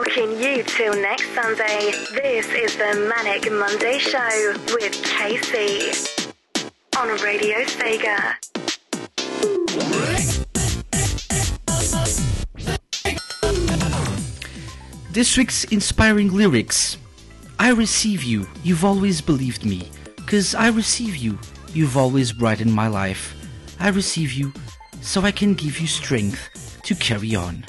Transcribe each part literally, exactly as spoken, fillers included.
Talking you till next Sunday. This is the Manic Monday Show with Casey on Radio Sega. This week's inspiring lyrics. I receive you, you've always believed me. 'Cause I receive you, you've always brightened my life. I receive you, so I can give you strength to carry on.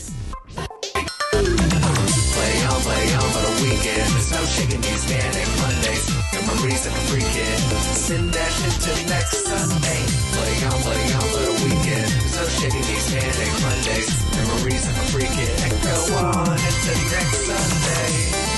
Play on, play on for the weekend. There's no shaking these manic Mondays. Memories of a freaking. Send that shit to next Sunday. Play on, play on for the weekend. There's no shaking these manic Mondays. Memories of a freaking. And go on into next Sunday.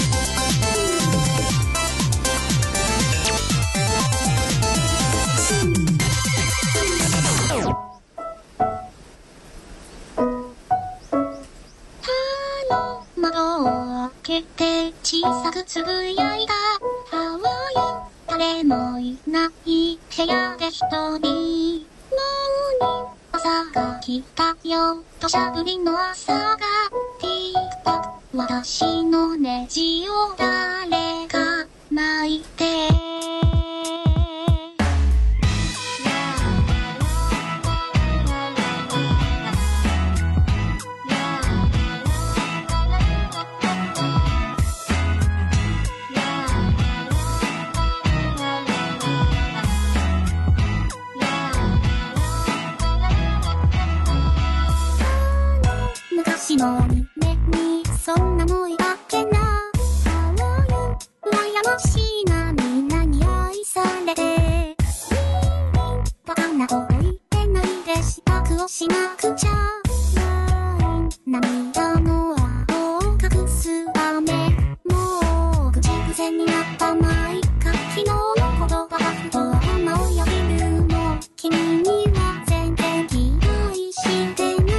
窓を開けて小さくつぶやいた。ハワイ、誰もいない部屋で一人。もうに朝が来たよ。土砂降りの朝がティックタック。私のネジを誰か巻いて。昔の夢にそんなのいたっけな。ハワイ、羨ましいな、みんなに愛されて。バカなこと言ってないで支度をしなくちゃ。涙の青を隠す雨。もう口癖になったまいか。昨日のことがふと思いよぎるの。君には全然気愛してない。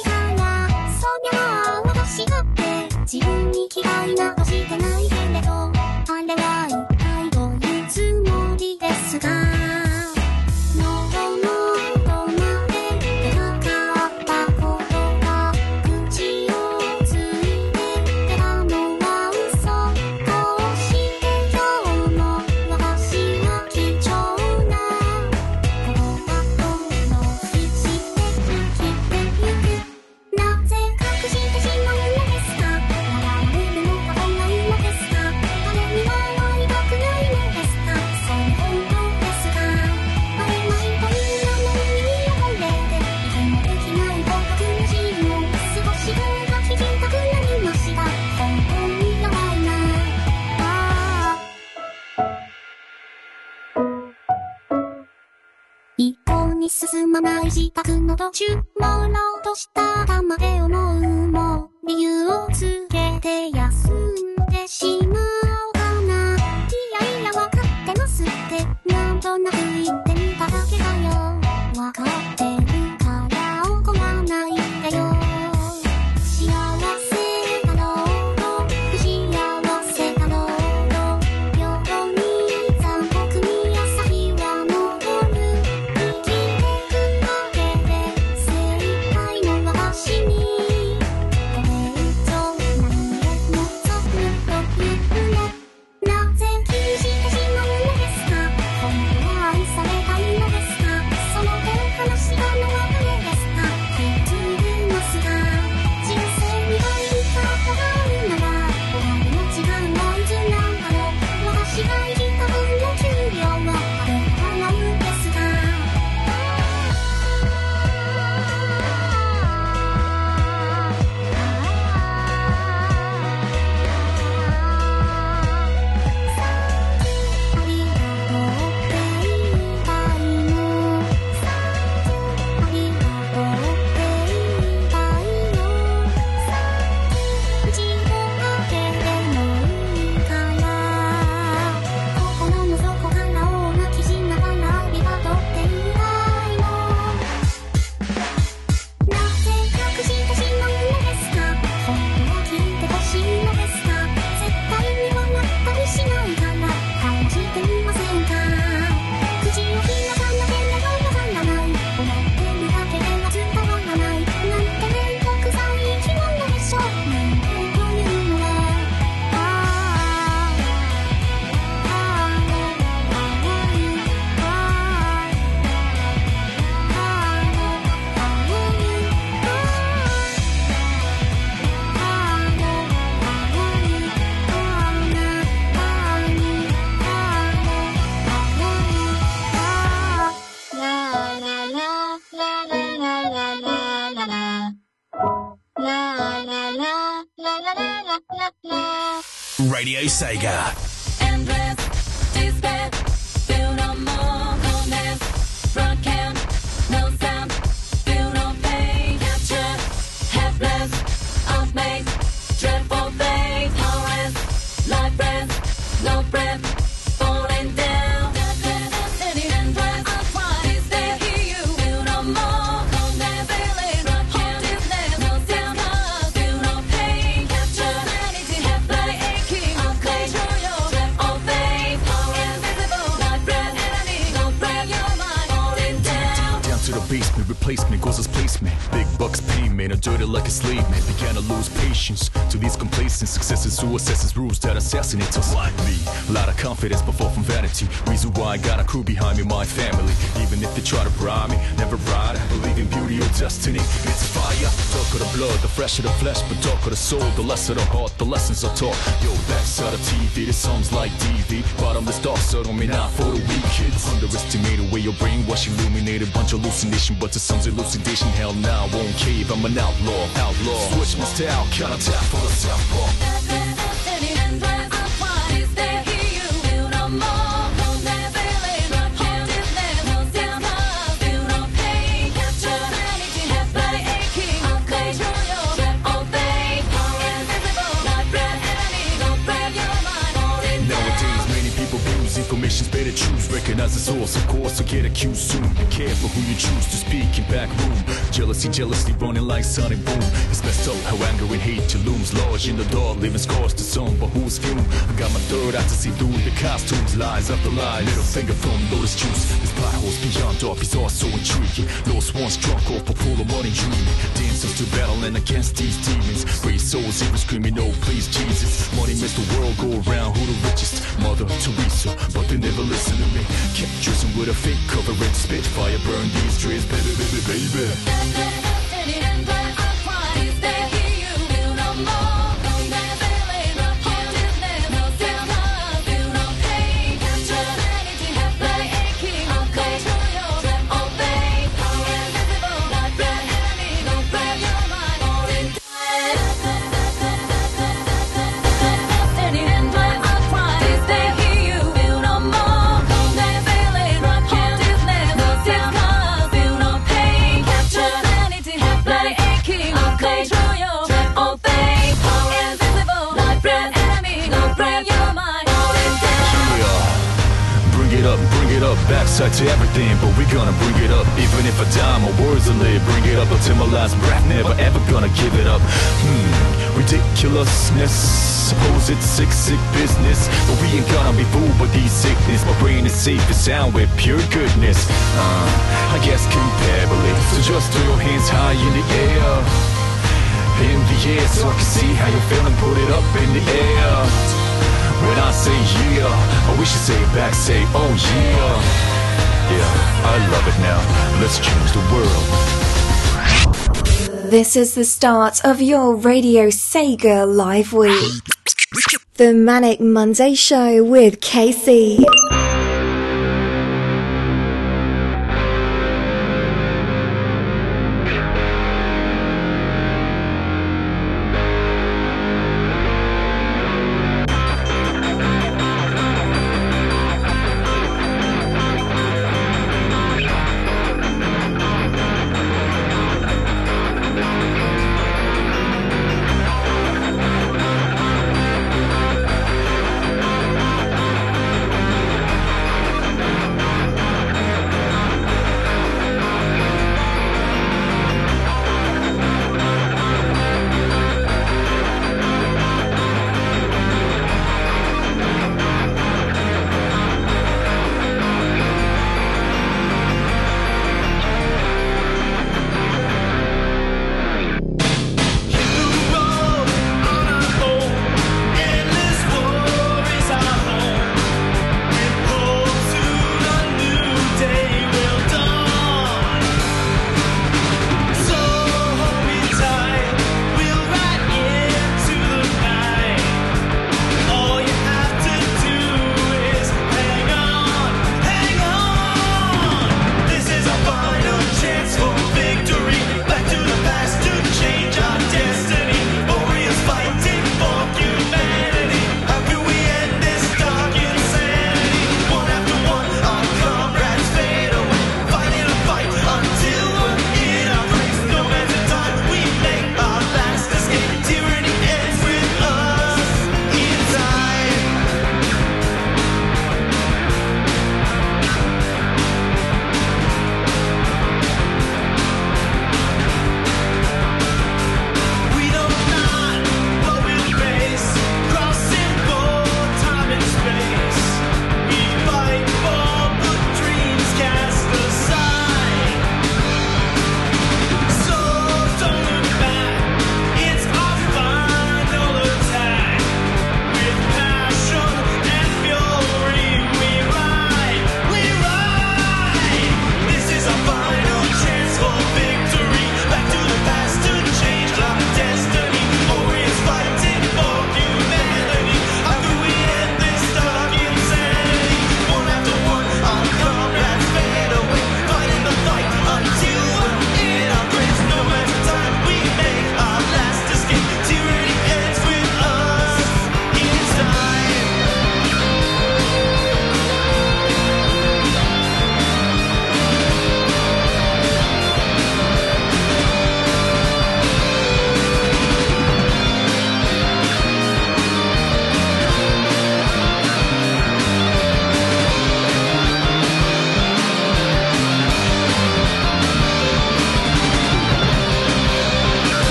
自分に嫌いなどしてないけれど、あれは一体どういうつもりですか。喉のどまで出なかったことが口をついて出たのは嘘。こうして今日も私は貴重な言葉とのしして生きてゆく。なぜ隠してしまうのですか。一向に進まない自宅の途中、朦朧とした頭で思うもう理由をつけて休んでしまおうかな。いやいやわかってますってなんとなく言ってみただけだよ。わかってるから怒らないでよ。幸せだろうと不幸せだろうと夜に残酷に朝日は昇る。生きてくだけで精一杯の私にこれ以上何へ望むという Radio Sega. Endless despair, feel no more coldness, broken, no sound, feel no pain, captured, helpless, outmade, dreadful fate, horrors, life breath, no breath, falling down, endless, endless, I'll try to stay here, you feel no more coldness, feeling hopelessness, no sound, feel no pain, captured, sanity, helpless, aching, control your dread of faith, invisible, life breath, enemy, no breath, your mind, falling down. Down to the basement, replacement, causes placement. Big bucks payment, I'm dirty like a slave man. Began to lose patience to these complacent successes who assesses rules that assassinate us. Like me, a lot of confidence but fall from vanity. Reason why I got a crew behind me, my family. Even if they try to bribe me, never ride. I believe in beauty or destiny. It's fire, talk of the blood, the fresh of the flesh, but talk of the soul, the less of the heart, the lessons are taught. Yo, backside of T V, this song's like D V. Bottomless dark, so don't mean not for the weak kids. Underestimate the way your brainwash illuminated, bunch of hallucination, but to some's elucidation. Hell now, I won't cave, I'm an outlaw, outlaw. Switch my style, counter tap for the southpaw. Information's better choose, recognize the source, of course, so get accused soon. Be careful who you choose to speak in back room. Jealousy, jealously running like sonic boom. It's messed up how anger and hate you looms large in the dark, leaving scars to some, but who's fume? I got my third eye to see through the costumes, lies after lies. Little finger from lotus juice. This plot holes beyond dark is all so intriguing. Lost ones drunk off a pool of money dreaming. Dancers to battling against these demons. Brave souls even screaming, oh please Jesus. Money makes the world go around, who the richest? Mother Teresa, but they never listen to me. Kept dressing with a fake cover and spitfire, burn these trees, baby, baby, baby. Backside to everything, but we gonna bring it up. Even if I die, my words will live. Bring it up until my last breath, never ever gonna give it up. Hmm, ridiculousness. Suppose it's sick, sick business, but we ain't gonna be fooled by these sickness. My brain is safe and sound with pure goodness. Uh, I guess comparably, so just throw your hands high in the air. In the air, so I can see how you're feeling. Put it up in the air. When I say yeah, I wish you say it back, say oh yeah. Yeah, I love it now. Let's change the world. This is the start of your Radio Sega Live Week. The Manic Monday Show with K C.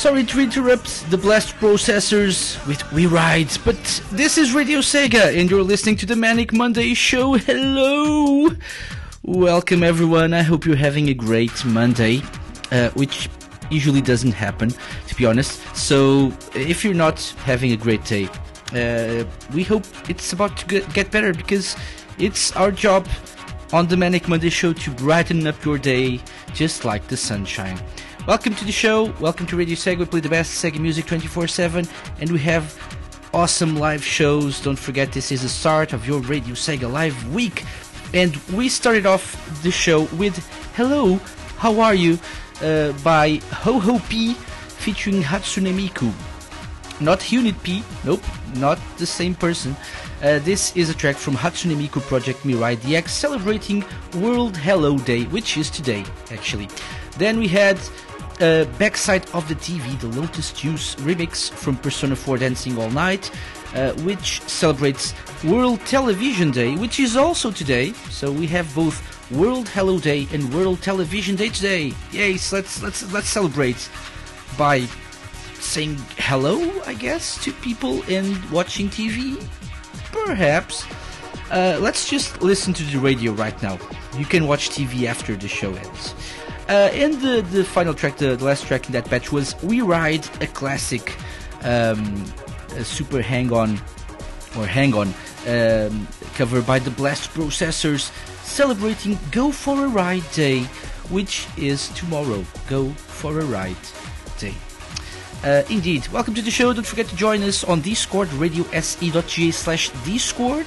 sorry to interrupt the blast processors with We Ride, but this is Radio Sega and you're listening to the Manic Monday Show. Hello! Welcome everyone, I hope you're having a great Monday, uh, which usually doesn't happen, to be honest. So if you're not having a great day, uh, we hope it's about to get, get better, because it's our job on the Manic Monday Show to brighten up your day just like the sunshine. Welcome to the show, welcome to Radio Sega. We play the best Sega music twenty-four seven, and we have awesome live shows. Don't forget, this is the start of your Radio Sega Live week, and we started off the show with Hello, How Are You? Uh, by Ho Ho P featuring Hatsune Miku. Not Unit P, nope, not the same person. Uh, this is a track from Hatsune Miku Project Mirai D X celebrating World Hello Day, which is today, actually. Then we had uh, Backside of the T V, the Lotus Juice remix from Persona four Dancing All Night, uh, which celebrates World Television Day, which is also today. So we have both World Hello Day and World Television Day today. Yes, let's let's let's celebrate by saying hello, I guess, to people and watching T V. Perhaps. Uh, let's just listen to the radio right now. You can watch T V after the show ends. Uh, and the, the final track, the, the last track in that batch was We Ride, a classic um, a super hang-on, or hang-on, um, cover by the Blast Processors, celebrating Go For A Ride Day, which is tomorrow. Go For A Ride Day. Uh, indeed. Welcome to the show. Don't forget to join us on Discord, radiose.ga slash Discord.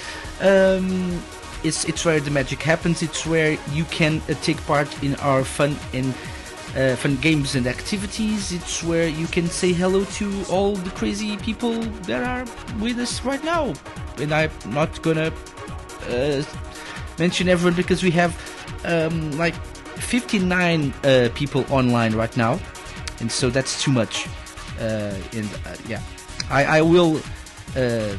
Um, it's, it's where the magic happens. It's where you can uh, take part in our fun and uh, fun games and activities. It's where you can say hello to all the crazy people that are with us right now. And I'm not gonna uh, mention everyone, because we have um, like fifty-nine uh, people online right now, and so that's too much. Uh, and uh, yeah, I, I will uh,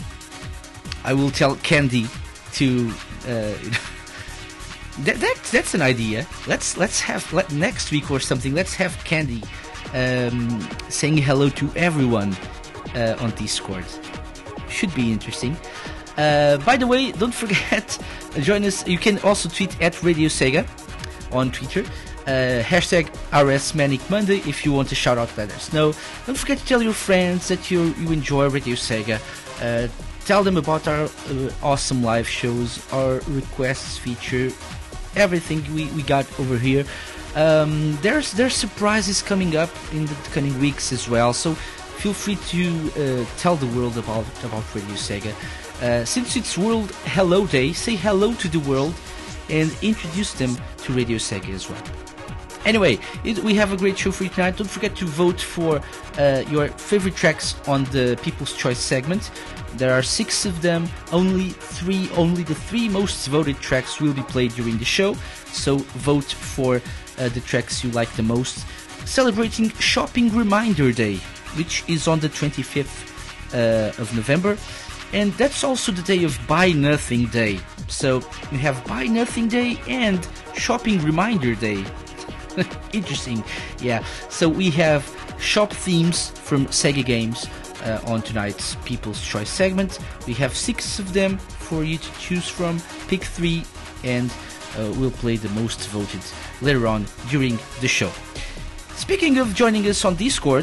I will tell Candy to uh, that, that that's an idea. Let's let's have let, next week or something. Let's have Candy um, saying hello to everyone uh, on Discord. Should be interesting. Uh, by the way, don't forget, join us. You can also tweet at Radio Sega on Twitter. Uh, hashtag R S Manic Monday if you want to shout out, let us know. Don't forget to tell your friends that you you enjoy Radio Sega. Uh, tell them about our uh, awesome live shows, our requests feature, everything we, we got over here. Um, there's there's surprises coming up in the coming weeks as well, so feel free to uh, tell the world about about Radio Sega. Uh, since it's World Hello Day, say hello to the world and introduce them to Radio Sega as well. Anyway, it, we have a great show for you tonight. Don't forget to vote for uh, your favorite tracks on the People's Choice segment. There are six of them. Only three, only the three most voted tracks will be played during the show. So vote for uh, the tracks you like the most. Celebrating Shopping Reminder Day, which is on the twenty-fifth uh, of November. And that's also the day of Buy Nothing Day. So we have Buy Nothing Day and Shopping Reminder Day. Interesting. Yeah. So we have shop themes from Sega games uh, on tonight's People's Choice segment. We have six of them for you to choose from. Pick three, and uh, we'll play the most voted later on during the show. Speaking of joining us on Discord,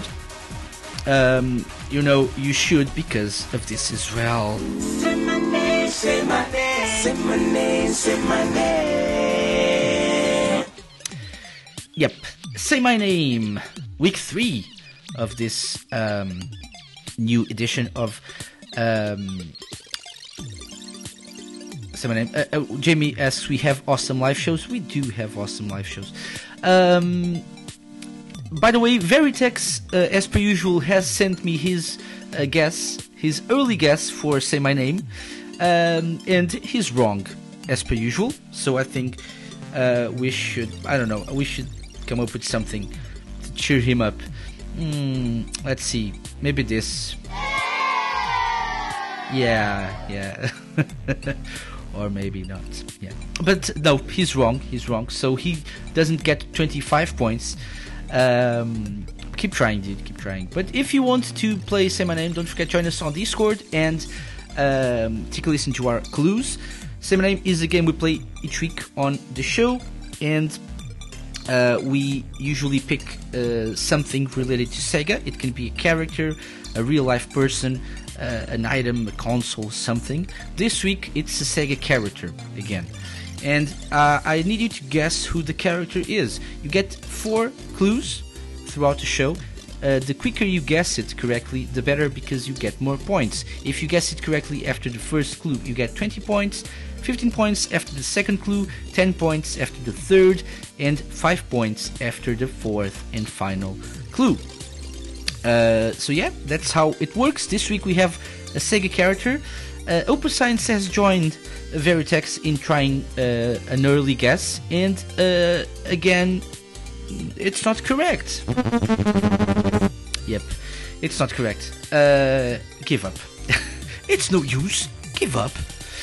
um, you know, you should, because of this as well. Say my name, say my name, say my name, say my name. Yep, Say My Name, week three of this um, new edition of um, Say My Name. Uh, uh, Jamie asks, we have awesome live shows. We do have awesome live shows. Um, by the way, Veritex, uh, as per usual, has sent me his uh, guess, his early guess for Say My Name, um, and he's wrong, as per usual. So I think uh, we should, I don't know, we should come up with something to cheer him up. Mm, let's see, maybe this. Yeah, yeah. Or maybe not. Yeah, but no, he's wrong. He's wrong. So he doesn't get twenty-five points um, keep trying, dude. Keep trying. But if you want to play Say My Name, don't forget to join us on Discord and um, take a listen to our clues. Say My Name is a game we play each week on the show, and uh, we usually pick uh, something related to Sega. It can be a character, a real life person, uh, an item, a console, something. This week it's a Sega character again. And uh, I need you to guess who the character is. You get four clues throughout the show. Uh, the quicker you guess it correctly, the better, because you get more points. If you guess it correctly after the first clue, you get twenty points, fifteen points after the second clue, ten points after the third, and five points after the fourth and final clue. Uh, so yeah, that's how it works. This week we have a Sega character. Uh, Opus Science has joined Veritex in trying uh, an early guess, and uh, again, it's not correct. Yep, it's not correct. Uh, give up. It's no use. Give up.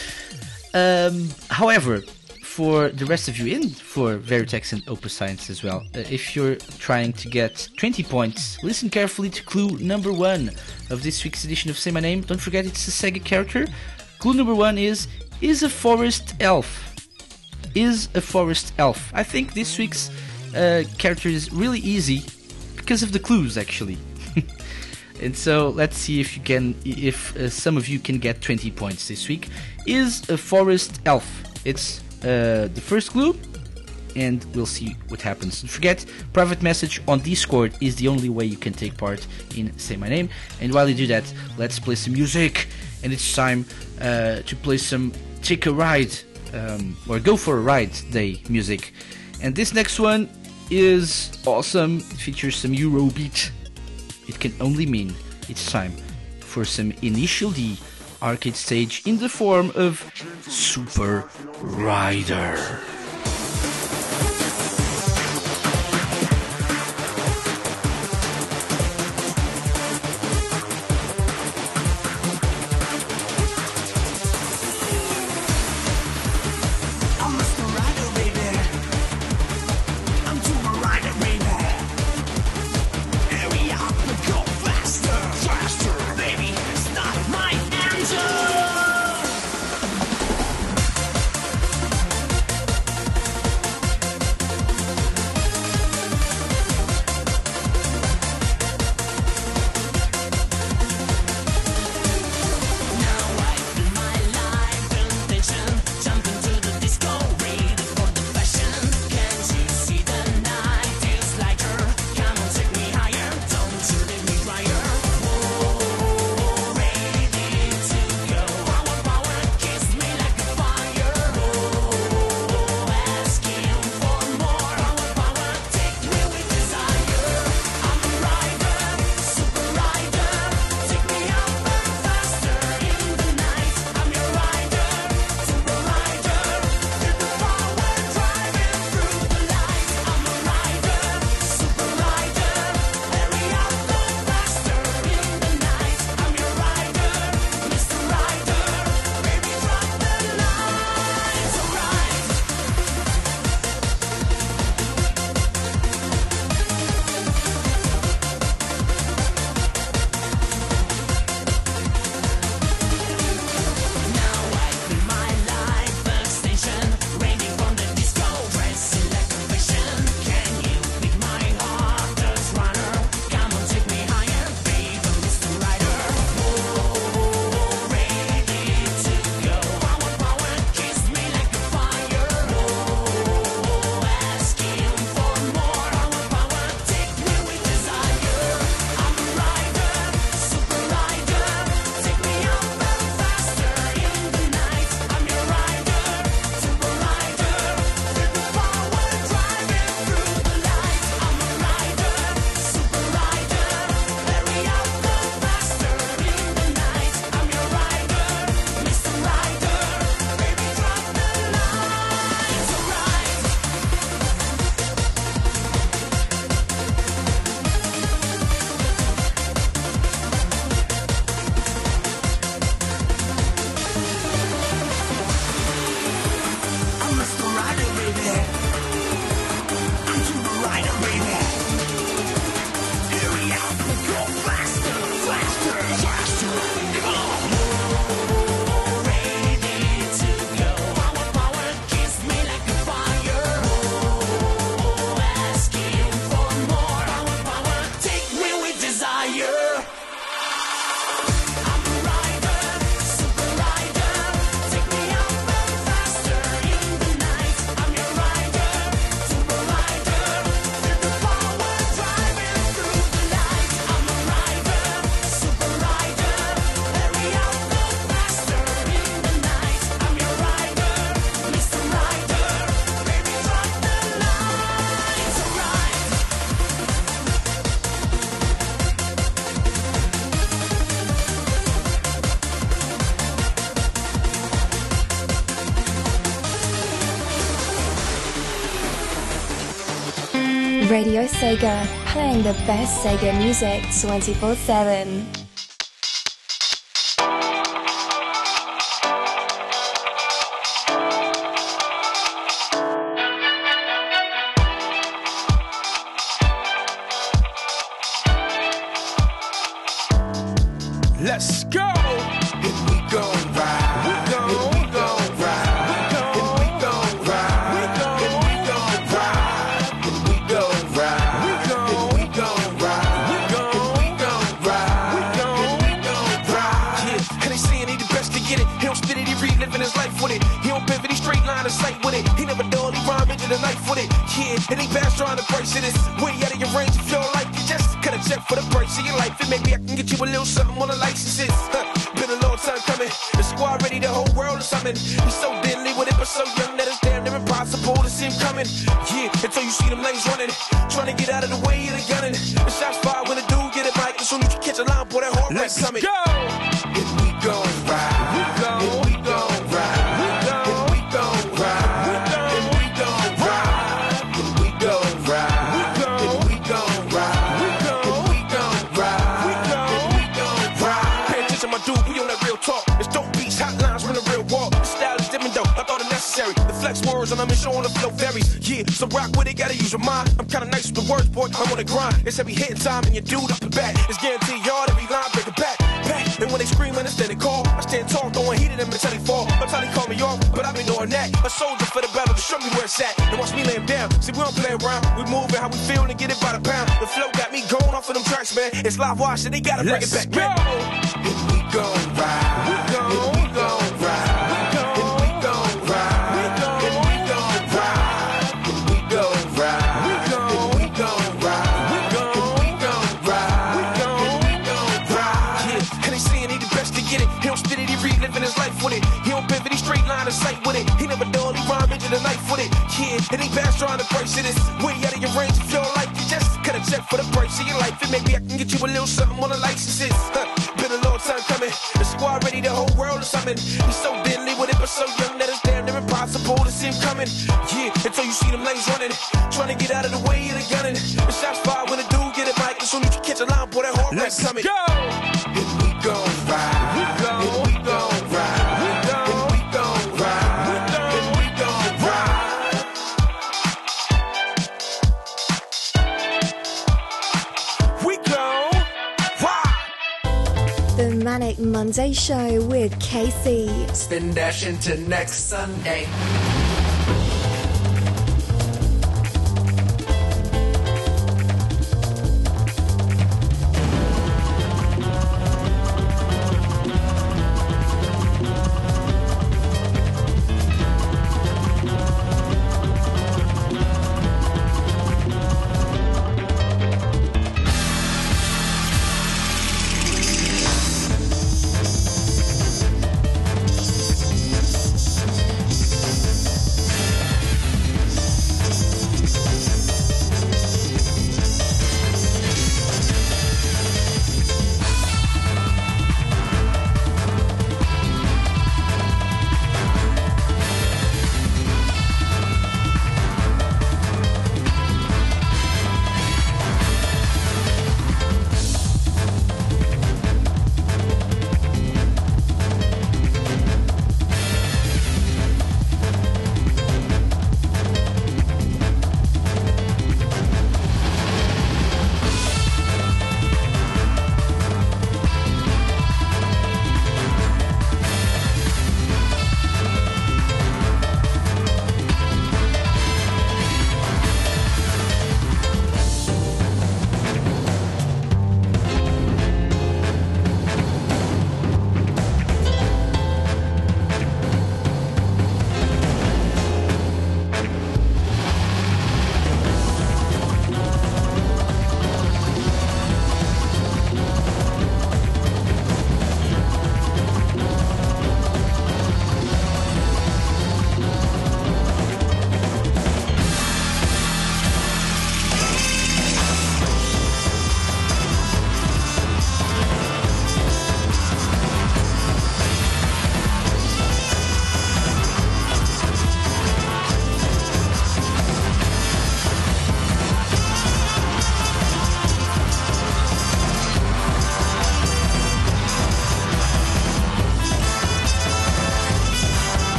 Um, however, for the rest of you in for Veritex and Opus Science as well, uh, if you're trying to get twenty points, listen carefully to clue number one of this week's edition of Say My Name. Don't forget it's a Sega character. Clue number one is, is a forest elf. Is a forest elf. I think this week's uh, character is really easy because of the clues, actually. And so let's see if you can, if uh, some of you can get twenty points this week. Is a forest elf. It's uh, the first clue, and we'll see what happens. Don't forget, private message on Discord is the only way you can take part in Say My Name. And while you do that, let's play some music. And it's time uh, to play some Take a Ride, um, or Go for a Ride Day music. And this next one is awesome. It features some Eurobeat. It can only mean it's time for some Initial D arcade stage in the form of Super Rider. My engine! Radio Sega, playing the best Sega music twenty-four seven. Let's go! Here we go, ride. We go, here we go, ride. We go, here we go, ride. We go, here we go, ride. Here we go, ride. We go, here we go, ride. We go, here we go, ride. We go, here we go, ride. Yeah, and they saying he the best to get it. He don't spit it, he reliving his life with it. He don't pivot, he straight line of sight with it. He never dull, he rhyme into the knife with it. Yeah, and he bass trying to brace it. It's way out of your range if you don't like it. Just cut a check for the price of your life, and maybe I can get you a little something on the licenses. Huh. Been a long time coming. The squad ready, the whole world is coming. He's so deadly with it, but so young that it's damn near impossible to see him coming. Yeah, until you see them lanes running, trying to get out of the way of the gunning. The shots fired when the dude get it mic. As soon as you catch a line, boy, that heart rate coming. Let's go. If we go ride, we go, if we go ride, we go, if we go ride, we go, if we go ride, if we go ride, we go, if we go ride, we go, if we go ride, we go, if we go ride. Pay attention, my dude, we on that real talk. It's dope beats, hotlines, run a real walk. The style is different though, I thought it necessary. The flex words on them and showing the flow varies. Yeah, so rock with it, gotta use your mind. I'm kinda nice with the words, boy, I'm on the grind. It's heavy hitting time and your dude up and back. It's guaranteed yard, every line, break it back. Back, and when they scream, understand they call. I stand tall, throwing heat at them until they fall. Until they call me off, but I've been doing that. A soldier for the battle to show me where it's at. And watch me lay him down. See, we don't play around. We moving how we feel and get it by the pound. The flow got me going off of them tracks, man. It's live wash and they gotta bring it back. Let's go! If we go ride, we go, if we go ride, we go, if we go ride, we go, if we go ride, if we go ride, we go, if we go ride, we go, if we go ride, we go, if we go ride. Yeah, and they saying he the best to get it. He don't spit it, he reliving his life with it. He don't pivot, he straight line of sight with it. He never dull, he rhyme into the knife with it. Yeah, and he bass trying to brace it. It's way out of your range if you don't like it. Just cut a check for the price of your life, and maybe I can get you a little something on the licenses. Huh. Been a long time coming. The squad ready, the whole world is coming. He's so deadly with it, but so young that it's damn near impossible to see him coming. Yeah, until you see them lanes running, trying to get out of the way of the gunning. The shots fired when the dude get it mic. As soon as you catch a line, boy, that heart rate coming. Let's go. If we go ride, we go, if we go ride, we go, if we go ride, we go, if we go ride. We go ride. The Manic Monday Show with K C. Spin dash into next Sunday.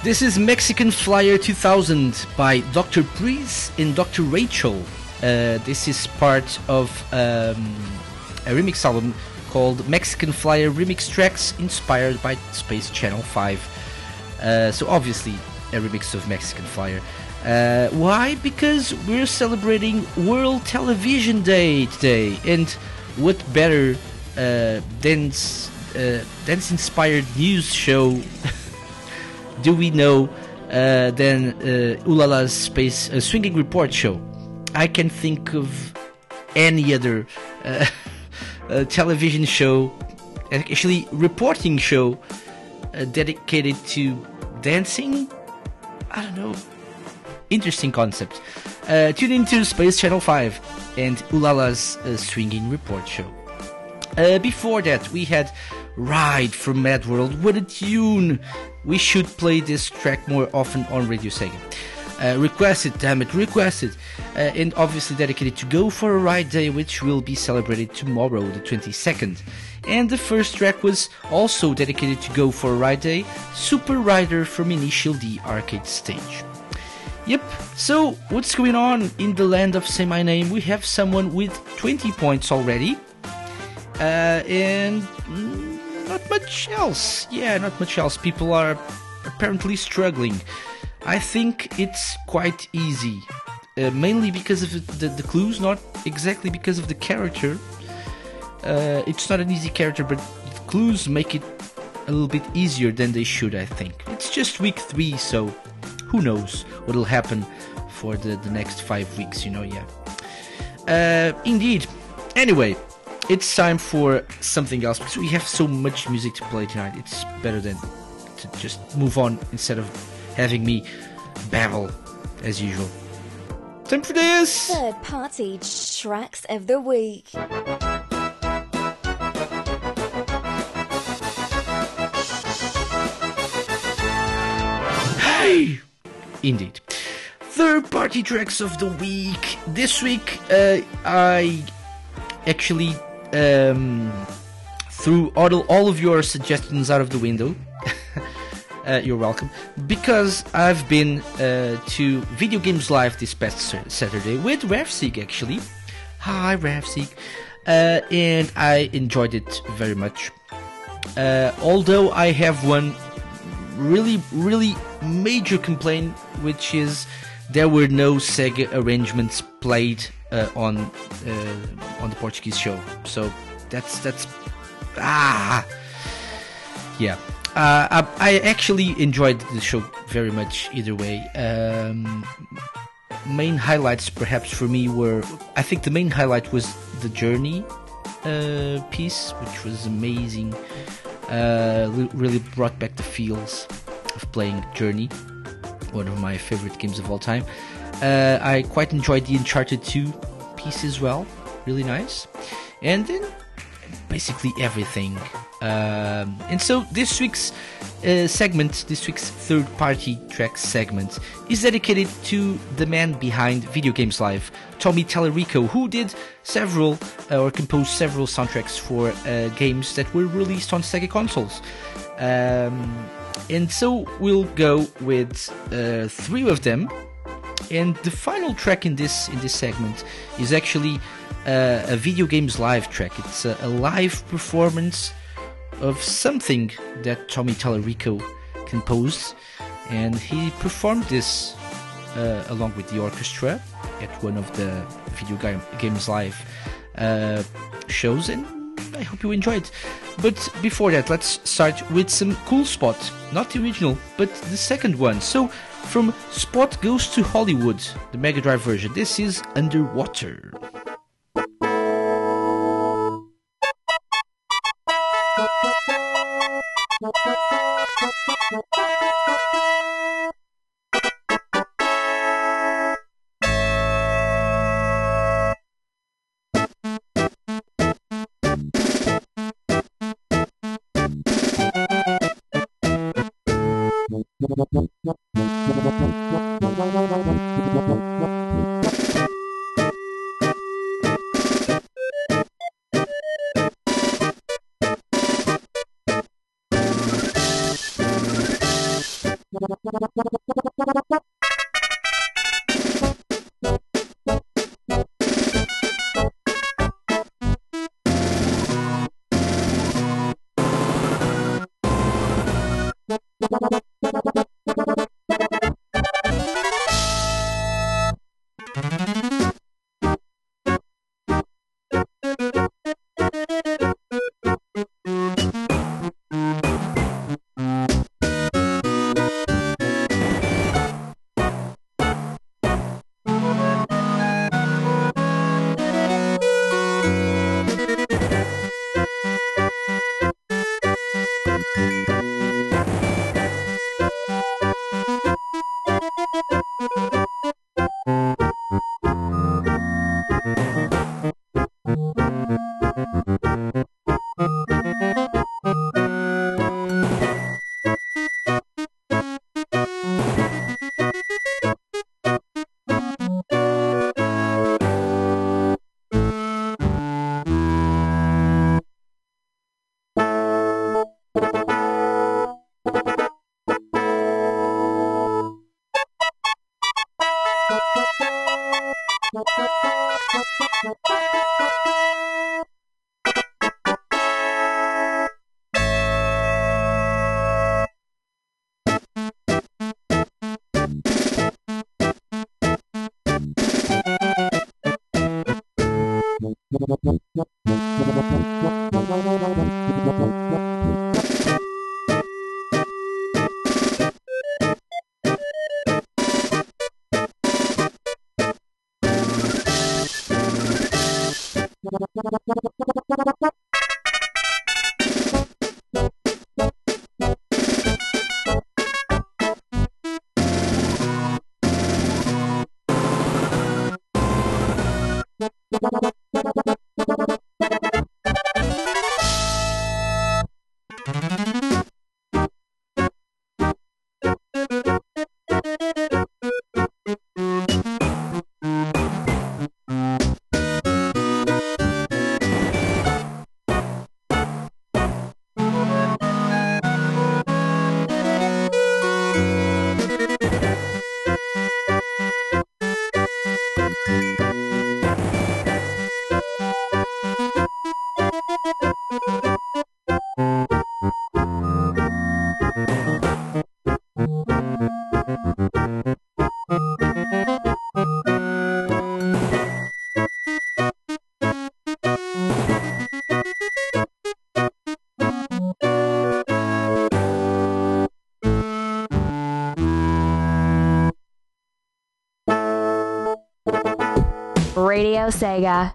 This is Mexican Flyer two thousand by Doctor Breeze and Doctor Rachel. Uh, this is part of um, a remix album called Mexican Flyer Remix Tracks inspired by Space Channel five. Uh, so obviously a remix of Mexican Flyer. Uh, why? Because we're celebrating World Television Day today, and what better uh, dance uh, dance inspired news show do we know uh, than uh, Ulala's Space uh, Swinging Report show? I can think of any other uh, uh, television show, actually reporting show, uh, dedicated to dancing. I don't know. Interesting concept. Uh, tune into Space Channel five and Ulala's uh, Swinging Report show. Uh, before that, we had Ride from Mad World. What a tune! We should play this track more often on Radio Sega. Uh, request it, damn it, request it. Uh, and obviously dedicated to Go for a Ride Day, which will be celebrated tomorrow, the twenty-second. And the first track was also dedicated to Go for a Ride Day, Super Rider from Initial D Arcade Stage. Yep, so what's going on in the land of Say My Name? We have someone with twenty points already. Uh, and mm, not much else. Yeah, not much else. People are apparently struggling. I think it's quite easy. Uh, mainly because of the, the clues, not exactly because of the character. Uh, it's not an easy character, but the clues make it a little bit easier than they should, I think. It's just week three, so who knows what'll happen for the, the next five weeks, you know, yeah. Uh, indeed. Anyway, it's time for something else, because we have so much music to play tonight. It's better than to just move on instead of having me babble as usual. Time for this! Third party tracks of the week. Hey! Indeed. Third party tracks of the week. This week, uh, I actually um, threw all, all of your suggestions out of the window. Uh, you're welcome. Because I've been uh, to Video Games Live this past Saturday with Ravsig, actually. Hi, Ravsig. Uh, and I enjoyed it very much. Uh, although I have one really, really major complaint, which is there were no Sega arrangements played uh, on uh, on the Portuguese show. So that's that's ah yeah. Uh, I, I actually enjoyed the show very much either way. Um, main highlights perhaps for me were, I think the main highlight was the Journey uh, piece, which was amazing. Uh, really brought back the feels of playing Journey, one of my favorite games of all time. Uh, I quite enjoyed the Uncharted two piece as well, really nice. And then basically everything. Um, and so this week's uh, segment, this week's third party track segment, is dedicated to the man behind Video Games Live, Tommy Tallarico, who did several uh, or composed several soundtracks for uh, games that were released on Sega consoles. Um, and so we'll go with uh, three of them. And the final track in this in this segment is actually uh, a Video Games Live track. It's a, a live performance of something that Tommy Tallarico composed, and he performed this uh, along with the orchestra at one of the Video Game, Games Live uh, shows, and I hope you enjoyed. But before that, let's start with some Cool Spot, not the original, but the second one. So from Spot Goes to Hollywood, the Mega Drive version, this is Underwater. Radio Sega.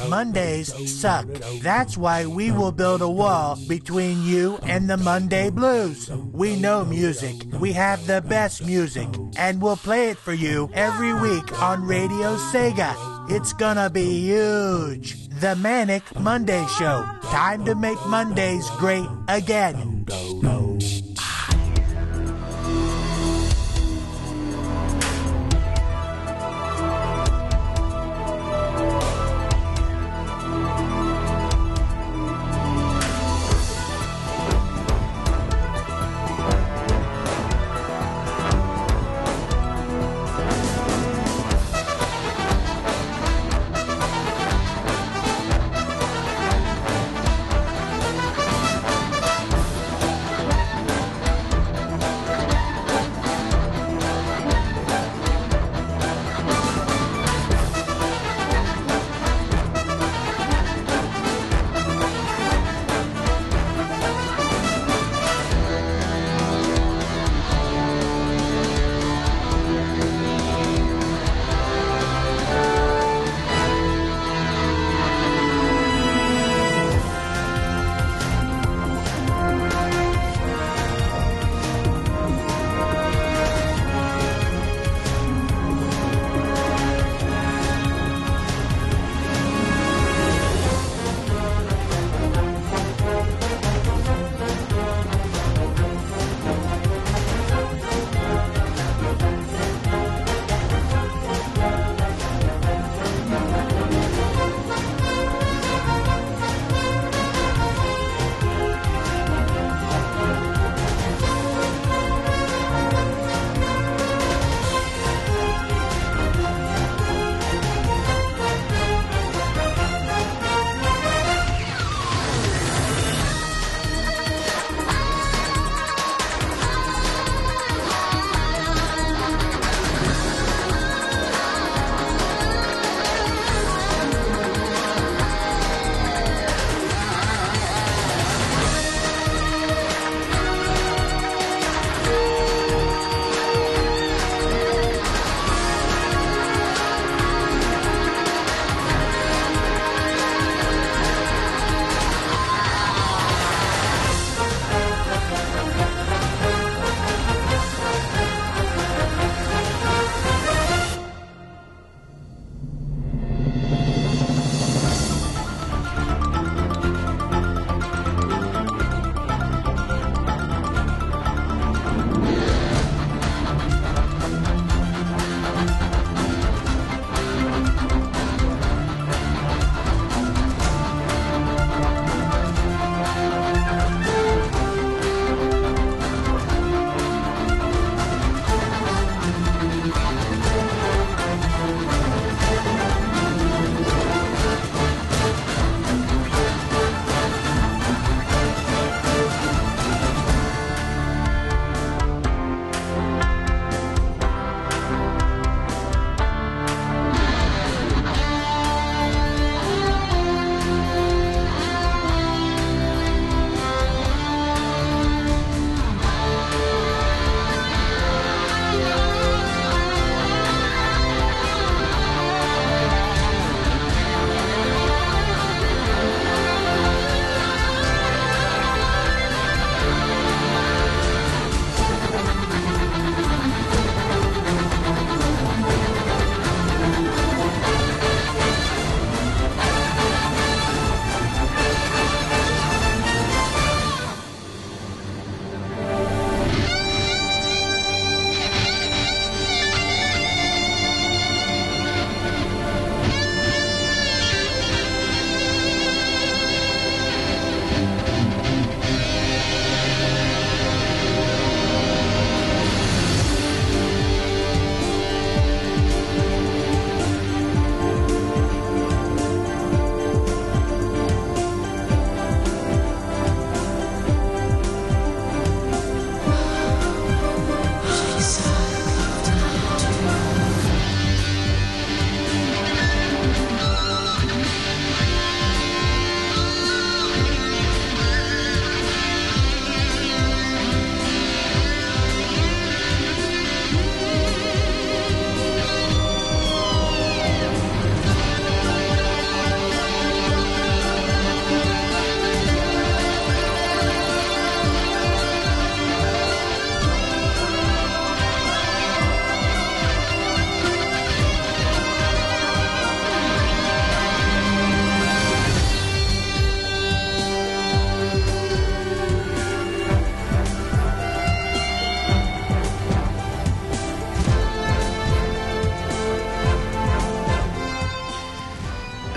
Mondays suck. That's why we will build a wall between you and the Monday Blues. We know music. We have the best music, and we'll play it for you every week on Radio Sega. It's gonna be huge. The Manic Monday Show. Time to make Mondays great again. 「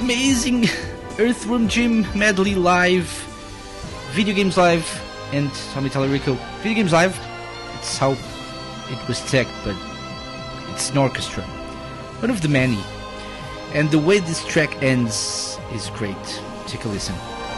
amazing Earthworm Jim medley live, Video Games Live, and Tommy Tallarico. Video Games Live, it's how it was tagged, but it's an orchestra, one of the many. And the way this track ends is great. Take a listen.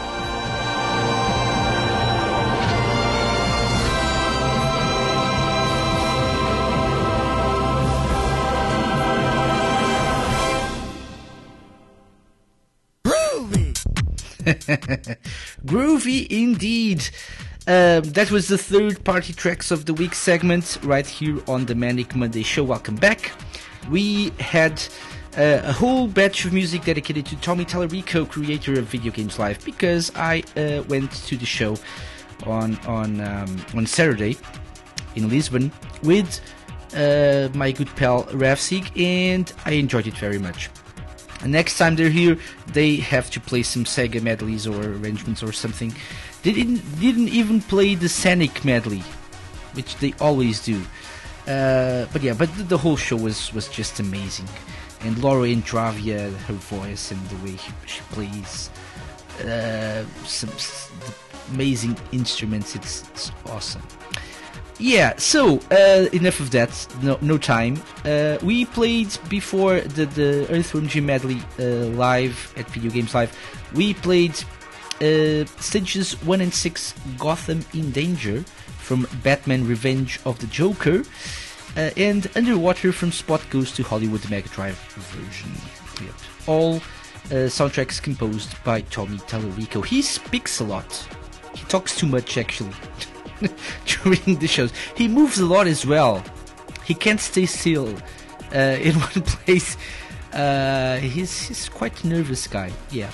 Groovy indeed. Um, that was the third party tracks of the week segment right here on the Manic Monday Show. Welcome back. We had uh, a whole batch of music dedicated to Tommy Tallarico, creator of Video Games Live, because I uh, went to the show on on um, on Saturday in Lisbon with uh, my good pal Ravsig, and I enjoyed it very much. Next time they're here, they have to play some Sega medleys or arrangements or something. They didn't didn't even play the Sonic medley, which they always do. Uh, but yeah, but the, the whole show was, was just amazing. And Laura Intravia, her voice and the way she plays uh, some, some amazing instruments, it's, it's awesome. Yeah, so uh, enough of that. No, no time. Uh, we played before the the Earthworm Jim medley uh, live at Video Games Live. We played uh, stages one and six, Gotham in Danger from Batman: Revenge of the Joker, uh, and Underwater from Spot Goes to Hollywood, the Mega Drive version. Yep. All uh, soundtracks composed by Tommy Tallarico. He speaks a lot. He talks too much, actually. During the shows, he moves a lot as well. He can't stay still uh, in one place. Uh, he's he's quite a nervous guy. Yeah.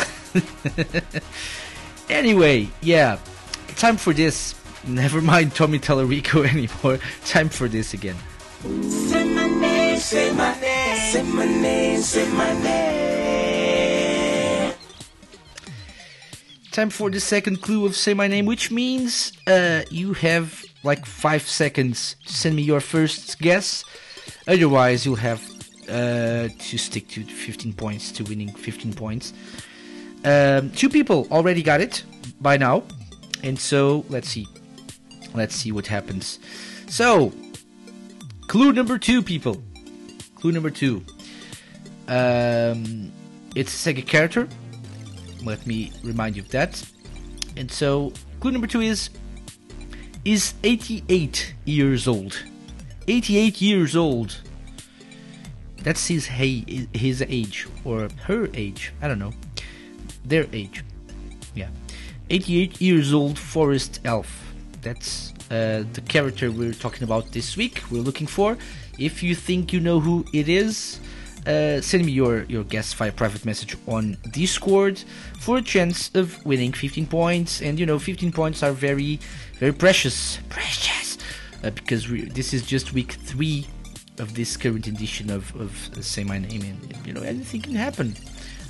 Anyway, yeah. Time for this. Never mind Tommy Tallarico anymore. Time for this again. Say my name, say my name, say my name, say my name. Time for the second clue of Say My Name, which means uh, you have like five seconds to send me your first guess. Otherwise, you'll have uh, to stick to fifteen points, to winning fifteen points. Um, two people already got it by now. And so, let's see. Let's see what happens. So, clue number two, people. Clue number two. Um, it's a Sega character. Let me remind you of that. And so, clue number two is is eighty-eight years old. eighty-eight years old. That's his hey, his age or her age. I don't know. Their age. Yeah. eighty-eight years old Forest Elf. That's uh, the character we're talking about this week. We're looking for. If you think you know who it is, Uh, send me your, your guess via private message on Discord for a chance of winning fifteen points. And you know, fifteen points are very, very precious. Precious! Uh, because we, this is just week three of this current edition of, of uh, Say My Name. And, you know, anything can happen.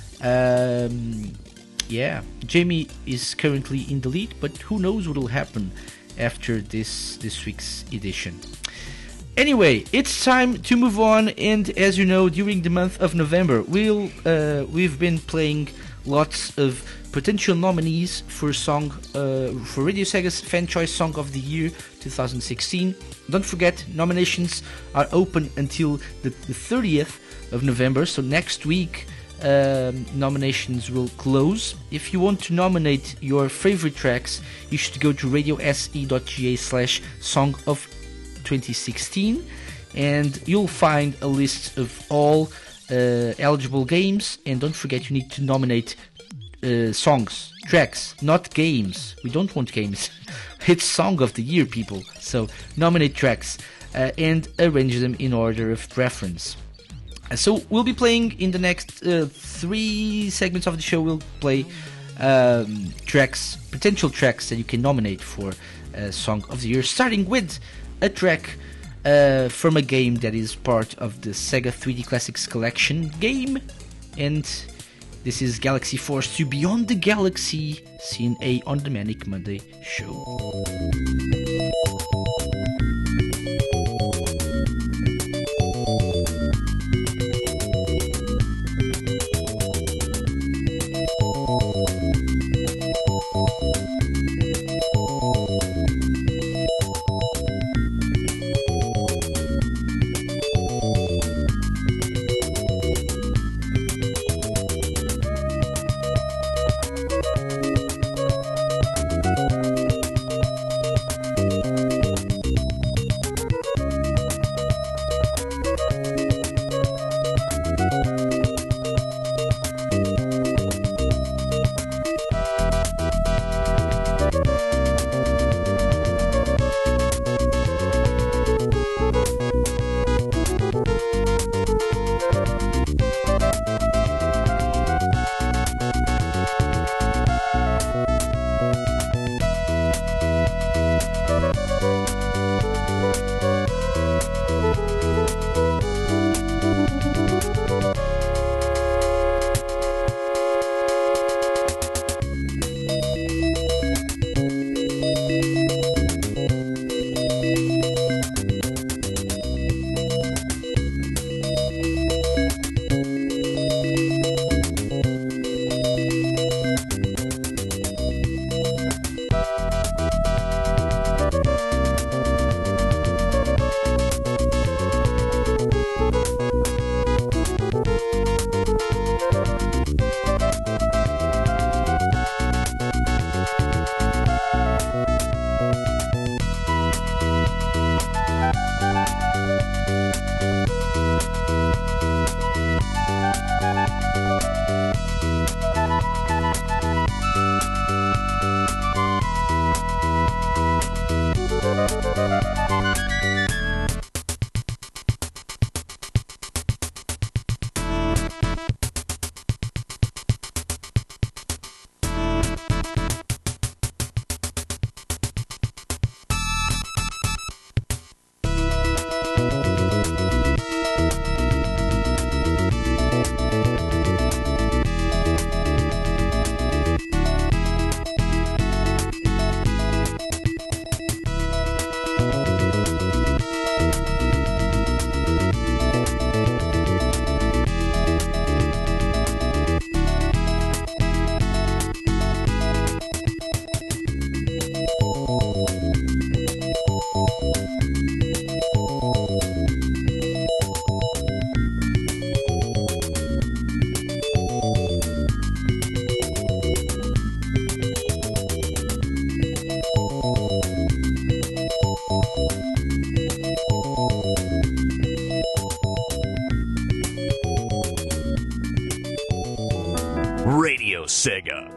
Um, yeah, Jamie is currently in the lead, but who knows what will happen after this, this week's edition. Anyway, it's time to move on, and as you know, during the month of November, we'll uh, we've been playing lots of potential nominees for song uh, for Radio Sega's Fan Choice Song of the Year twenty sixteen. Don't forget, nominations are open until the, the thirtieth of November, so next week um, nominations will close. If you want to nominate your favorite tracks, you should go to radiose.ga slash song of twenty sixteen, and you'll find a list of all uh, eligible games. And don't forget, you need to nominate uh, songs, tracks, not games. We don't want games. It's Song of the Year, people. So nominate tracks uh, and arrange them in order of preference. Uh, so we'll be playing in the next uh, three segments of the show. We'll play um, tracks, potential tracks that you can nominate for uh, Song of the Year, starting with a track uh, from a game that is part of the Sega three D Classics Collection game, and this is Galaxy Force two Beyond the Galaxy, Scene A on the Manic Monday Show. Radio Sega.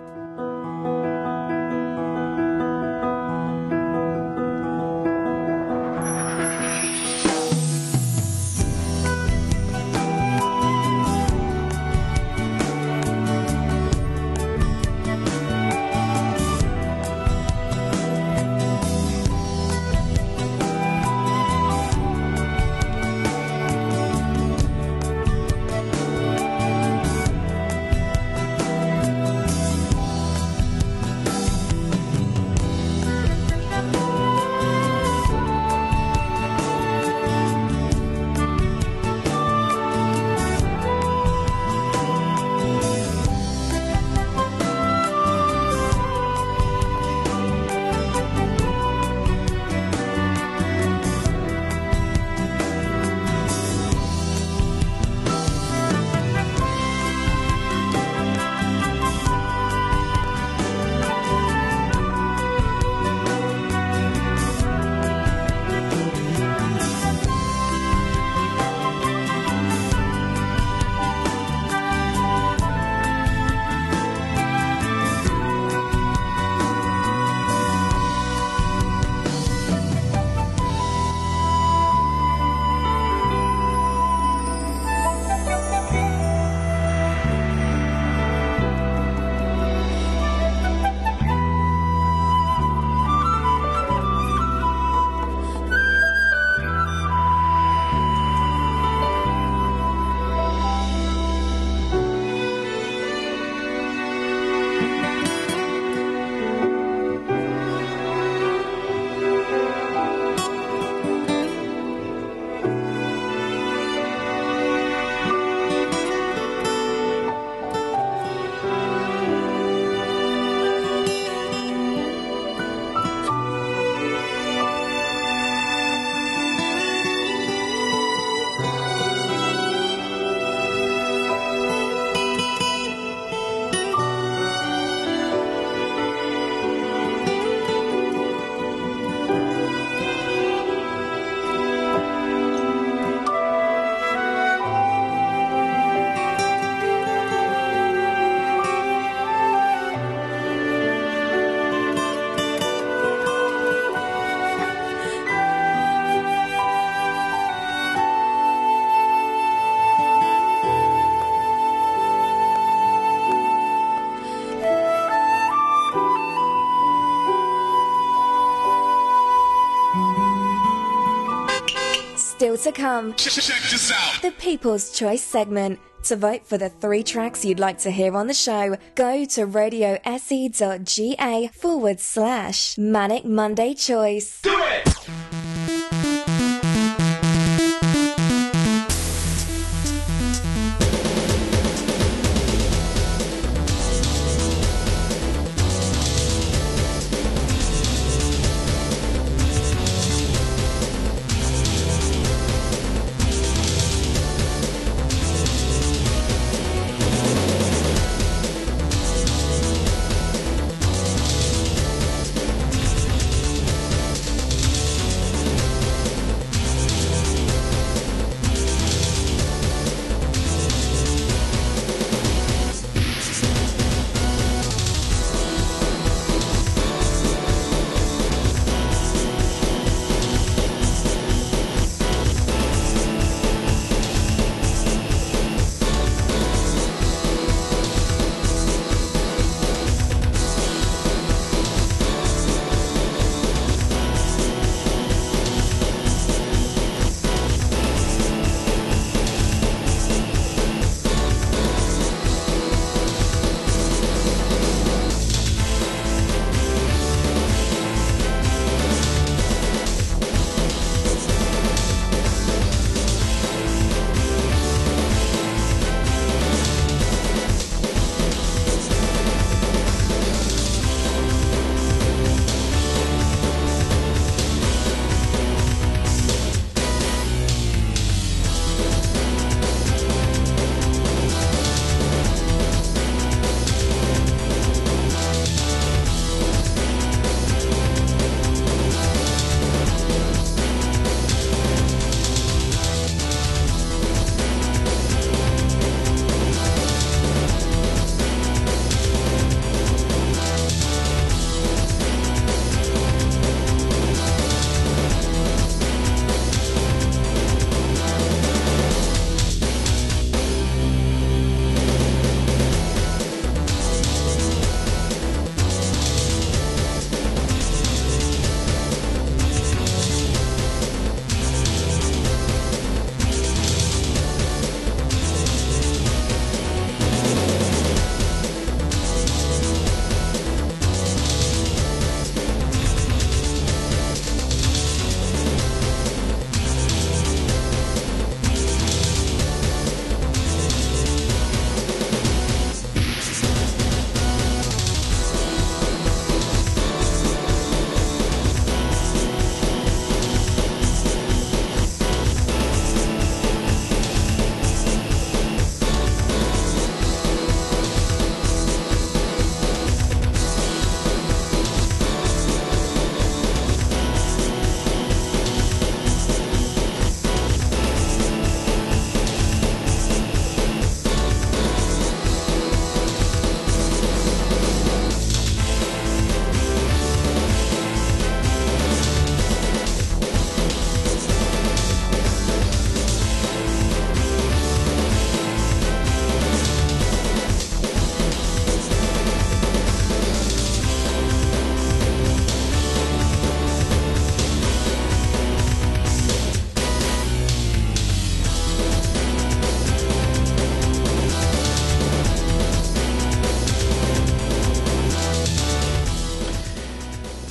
Still to come, Check this out. the People's Choice segment. To vote for the three tracks you'd like to hear on the show, go to radiose.ga forward slash Manic Monday Choice. Do it!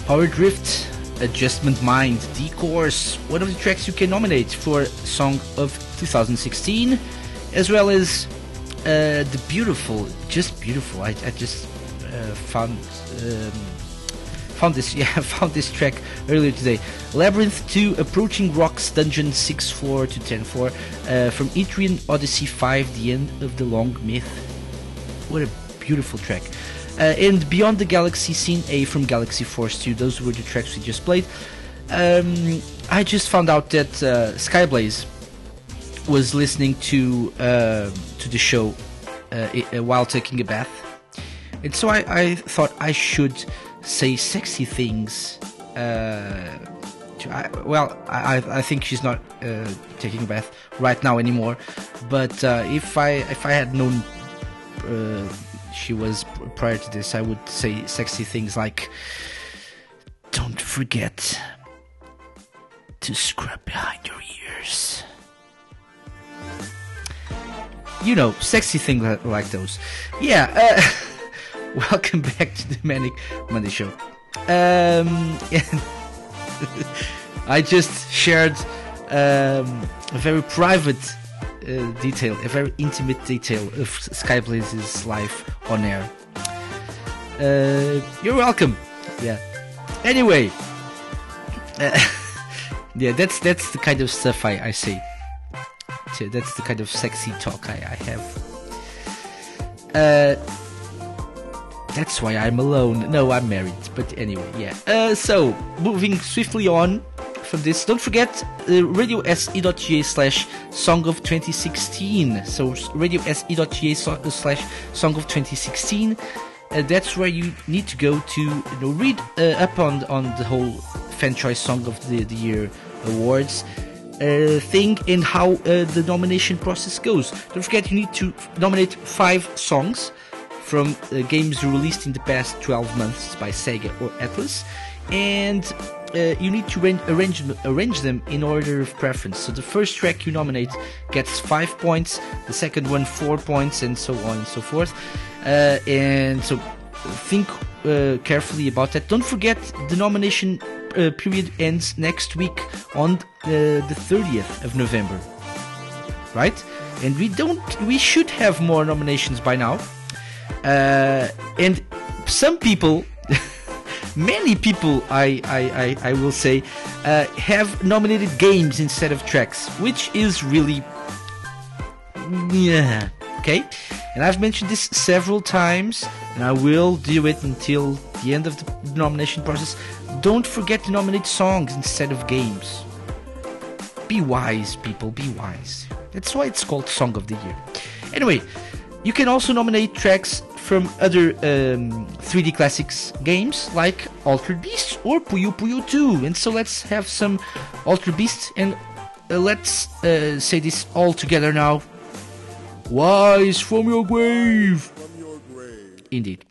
Power Drift, Adjustment Mind, D-Course, one of the tracks you can nominate for Song of twenty sixteen, as well as uh, the beautiful, just beautiful, I, I just uh, found um, found this yeah found this track earlier today. Labyrinth two, Approaching Rocks, Dungeon six four to ten four, uh, from Etrian Odyssey five, The End of the Long Myth. What a beautiful track. Uh, and Beyond the Galaxy, Scene A from Galaxy Force two. Those were the tracks we just played. Um, I just found out that uh, Skyblaze was listening to uh, to the show uh, I- while taking a bath, and so I, I thought I should say sexy things. Uh, to, I, well, I, I think she's not uh, taking a bath right now anymore. But uh, if I if I had known uh, she was prior to this, I would say sexy things like, "Don't forget to scrub behind your ears." You know, sexy things like those. Yeah. Uh, welcome back to the Manic Monday Show. Um, I just shared um, a very private uh, detail, a very intimate detail of Skyblaze's life on air. Uh, you're welcome. Yeah. Anyway, uh, yeah, that's that's the kind of stuff I, I say. That's the kind of sexy talk I, I have. Uh, that's why I'm alone. No, I'm married. But anyway, yeah. Uh, so, moving swiftly on from this, don't forget uh, radio S E dot G A slash Song of twenty sixteen. So, radio S E dot G A slash Song of twenty sixteen. Uh, that's where you need to go to, you know, read uh, up on on the whole Fan Choice Song of the, the Year awards uh, thing and how uh, the nomination process goes. Don't forget, you need to nominate five songs from uh, games released in the past twelve months by Sega or Atlas, and uh, you need to arrange, arrange, arrange them in order of preference. So the first track you nominate gets five points, the second one four points, and so on and so forth. Uh, and so think uh, carefully about that. Don't forget, the nomination uh, period ends next week on uh, the thirtieth of November, right? And we don't, we should have more nominations by now. Uh, and some people, many people, I, I, I, I will say, uh, have nominated games instead of tracks, which is really, yeah, okay? And I've mentioned this several times, and I will do it until the end of the nomination process. Don't forget to nominate songs instead of games. Be wise, people, be wise. That's why it's called Song of the Year. Anyway, you can also nominate tracks from other um, three D Classics games like Altered Beast or Puyo Puyo two. And so let's have some Altered Beast, and uh, let's uh, say this all together now. Wise from your grave. From your grave. Indeed.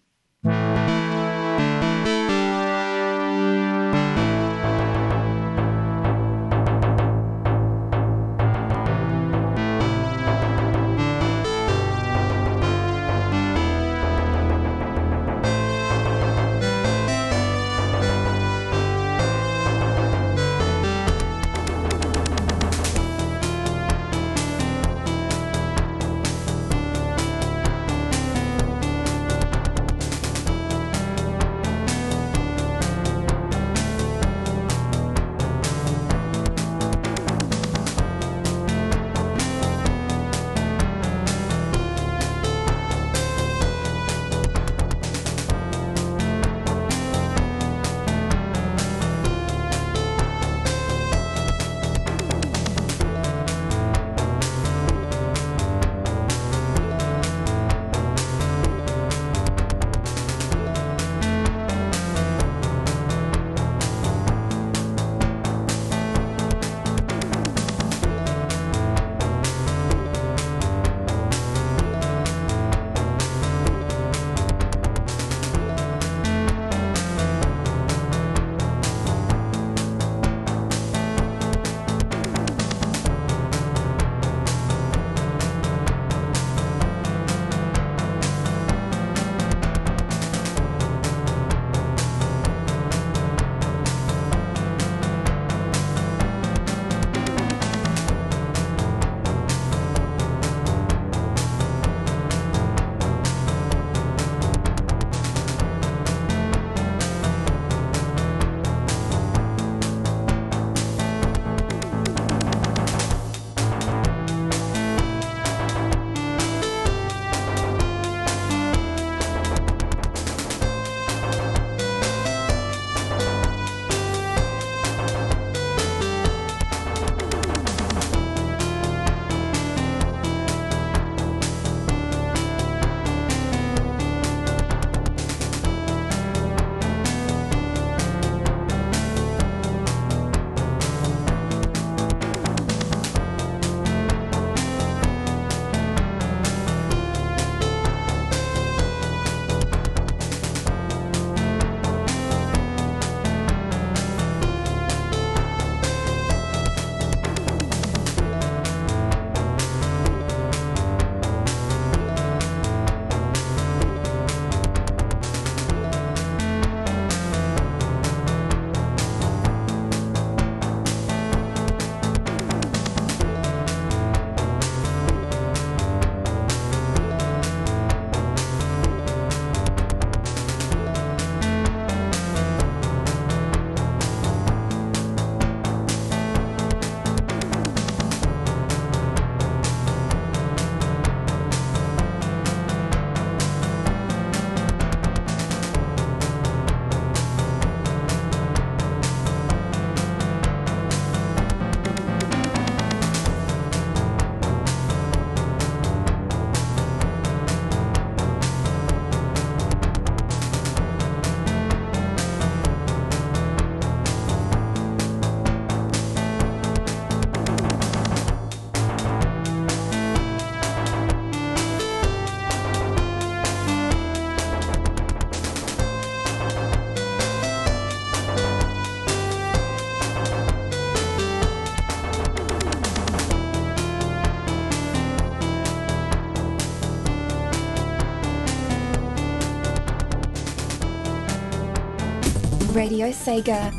Radio Sega.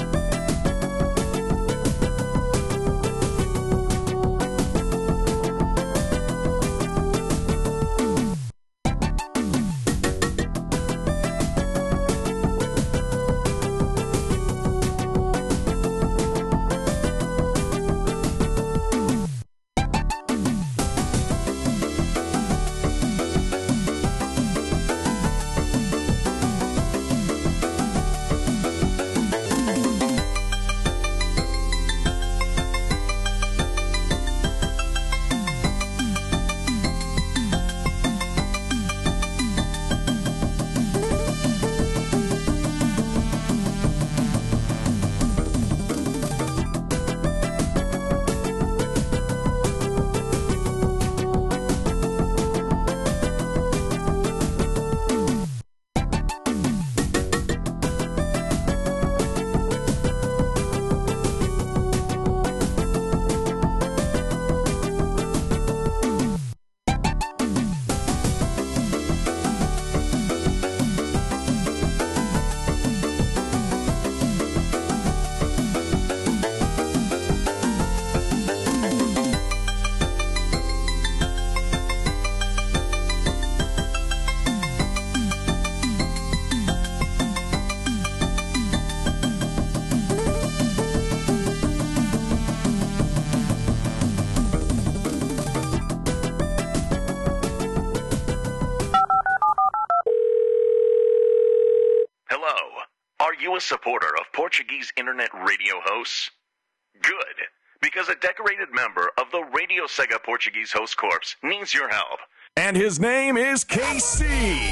you a supporter of Portuguese internet radio hosts? Good, because a decorated member of the Radio Sega Portuguese Host Corps needs your help. And his name is K C.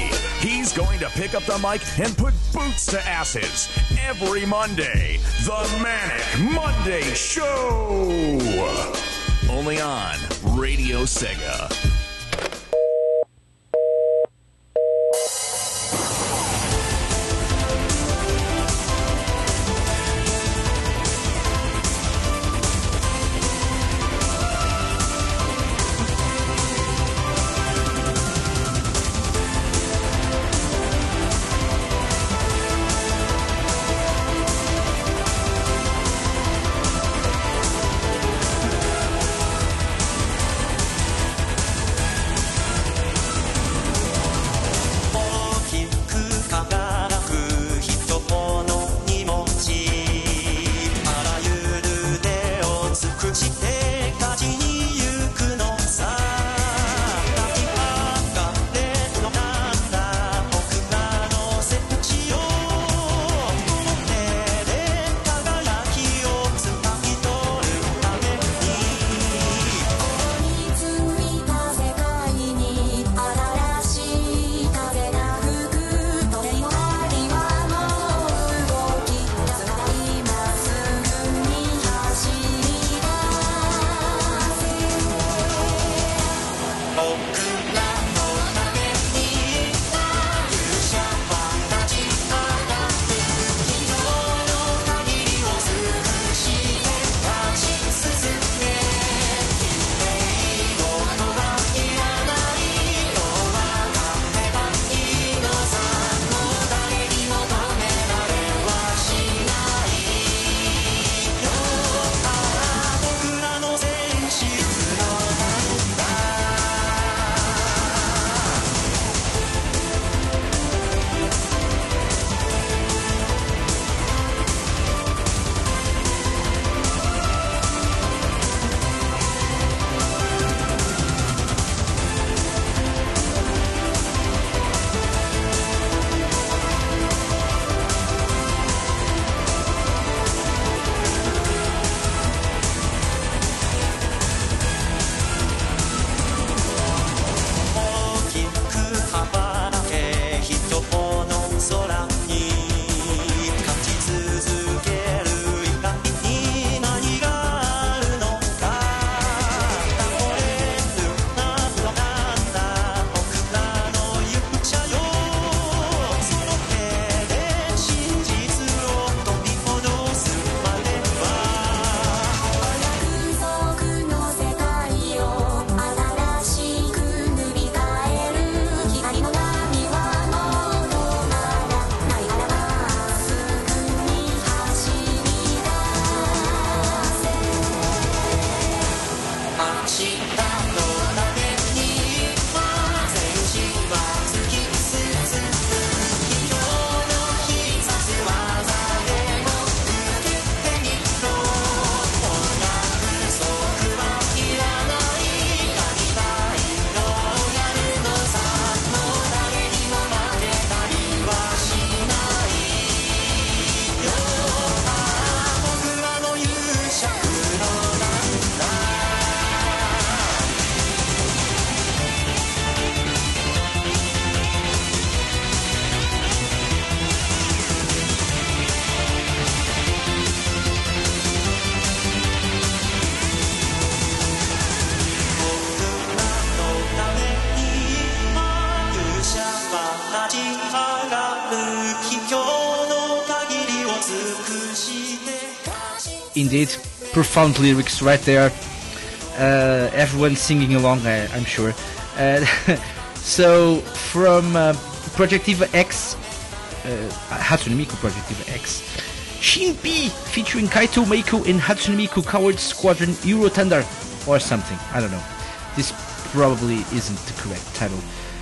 He's going to pick up the mic and put boots to asses every Monday. The Manic Monday Show. Only on Radio Sega. indeed. Profound lyrics right there. Uh, everyone singing along, I, I'm sure. Uh, so, from uh, Project Diva X, uh, Hatsune Miku Project Diva X, Shinpi featuring Kaito Meiko in Hatsune Miku Coward Squadron Euro Thunder, or something. I don't know. This probably isn't the correct title.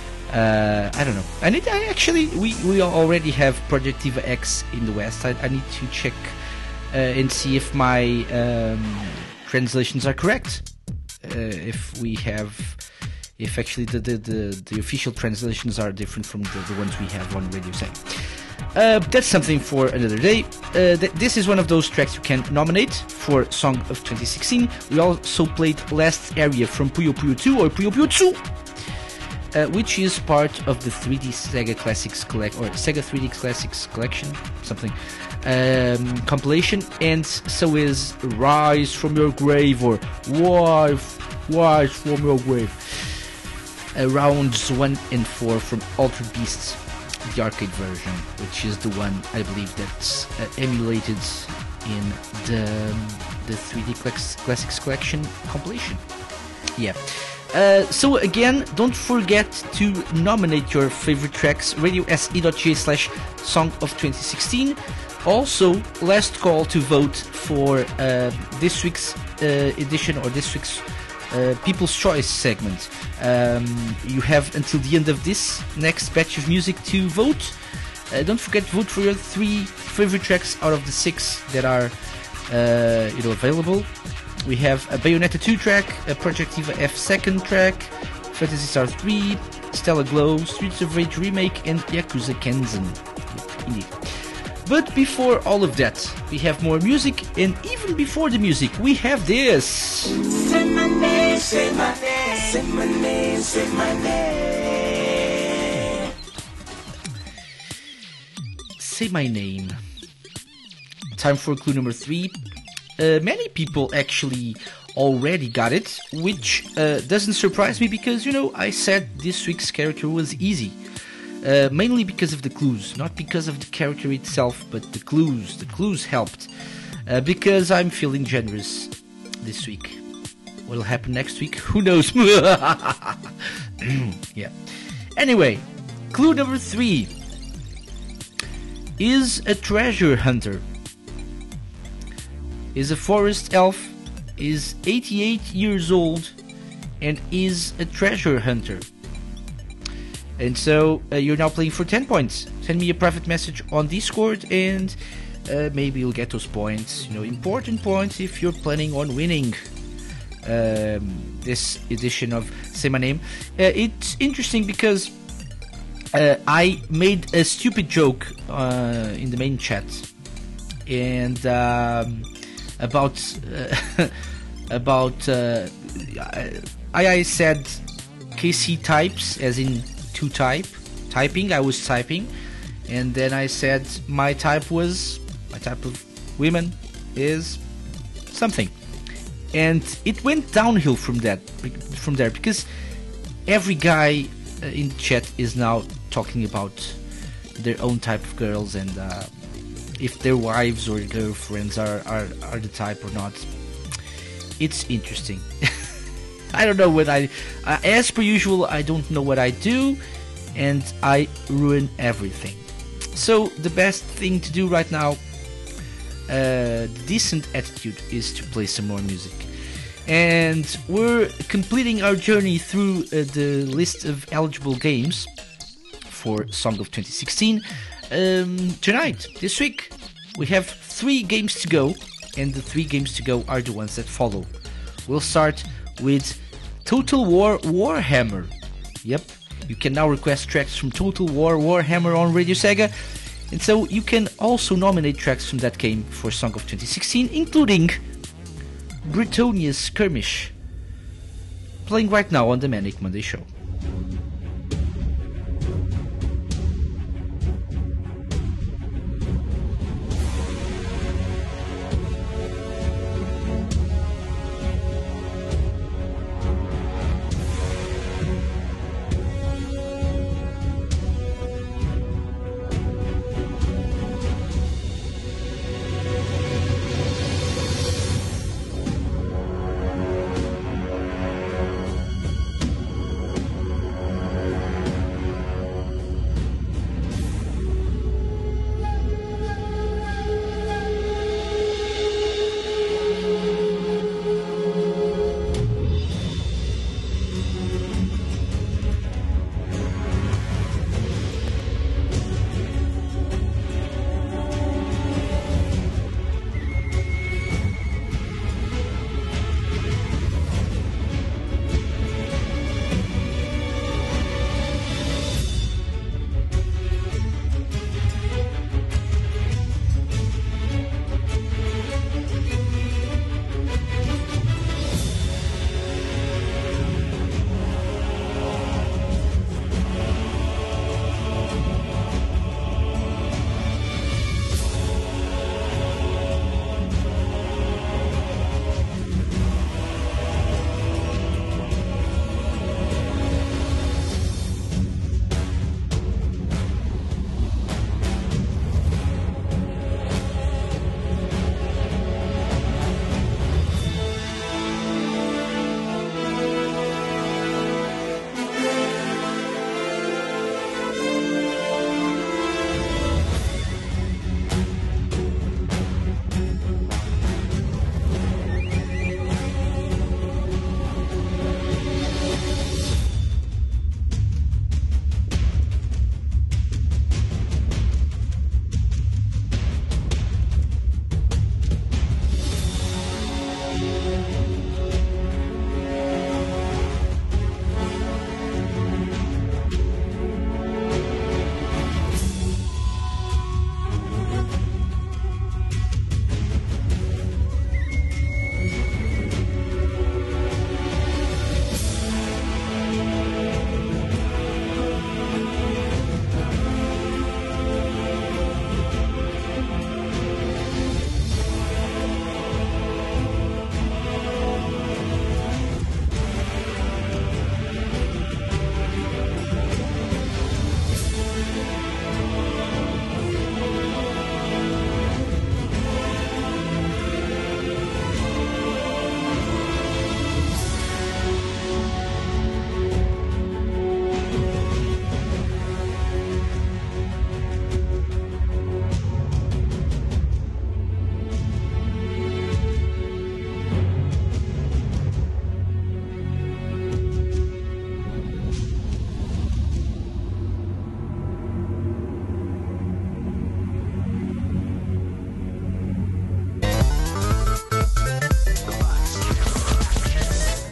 Uh, I don't know. I need. I actually, we, we already have Project Diva X in the West. I, I need to check uh, and see if my um, translations are correct. Uh, if we have, if actually the, the, the, the official translations are different from the, the ones we have on Radio Sega. Uh, that's something for another day. Uh, th- this is one of those tracks you can nominate for Song of twenty sixteen. We also played Last Area from Puyo Puyo two or Puyo Puyo two, uh, which is part of the three D Sega Classics collect or Sega three D Classics collection, something um, compilation, and so is Rise from Your Grave or Rise, Rise from Your Grave. Uh, rounds one and four from Altered Beasts, the arcade version, which is the one I believe that's uh, emulated in the the three D Class- Classics Collection compilation. Yeah. Uh, so again, don't forget to nominate your favorite tracks. radio s e dot g a slash song of twenty sixteen. Also, last call to vote for uh, this week's uh, edition or this week's Uh, People's Choice segment. Um, you have until the end of this next batch of music to vote. Uh, don't forget to vote for your three favorite tracks out of the six that are uh, you know available. We have a Bayonetta two track, a Project Diva F second track, Phantasy Star three, Stella Glow, Streets of Rage remake, and Yakuza Kenzen. Yep, indeed. But before all of that, we have more music, and even before the music, we have this. Say my name, say my name, say my name, say my name. Say my name. Time for clue number three. Uh, many people actually already got it, which uh, doesn't surprise me because, you know, I said this week's character was easy. Uh, mainly because of the clues, not because of the character itself, but the clues. The clues helped. Uh, because I'm feeling generous this week. What'll happen next week? Who knows? Yeah. Anyway, clue number three is a treasure hunter. Is a forest elf, is eighty-eight years old, and is a treasure hunter. And so uh, you're now playing for ten points. Send me a private message on Discord and uh, maybe you'll get those points. You know, important points if you're planning on winning um, this edition of Say My Name. Uh, it's interesting because uh, I made a stupid joke uh, in the main chat and um, about uh, about uh, I, I said K C types as in to type, typing, I was typing, and then I said my type was, my type of women is something. And it went downhill from that, from there, because every guy uh, in chat is now talking about their own type of girls and uh, if their wives or girlfriends are, are, are the type or not. It's interesting. I don't know what I... Uh, as per usual, I don't know what I do, and I ruin everything. So, the best thing to do right now, uh, decent attitude, is to play some more music. And we're completing our journey through uh, the list of eligible games for Song of twenty sixteen. Um, tonight, this week, we have three games to go, and the three games to go are the ones that follow. We'll start with Total War Warhammer. Yep, you can now request tracks from Total War Warhammer on Radio Sega, and so you can also nominate tracks from that game for Song of twenty sixteen, including Britonia's Skirmish, playing right now on the Manic Monday Show.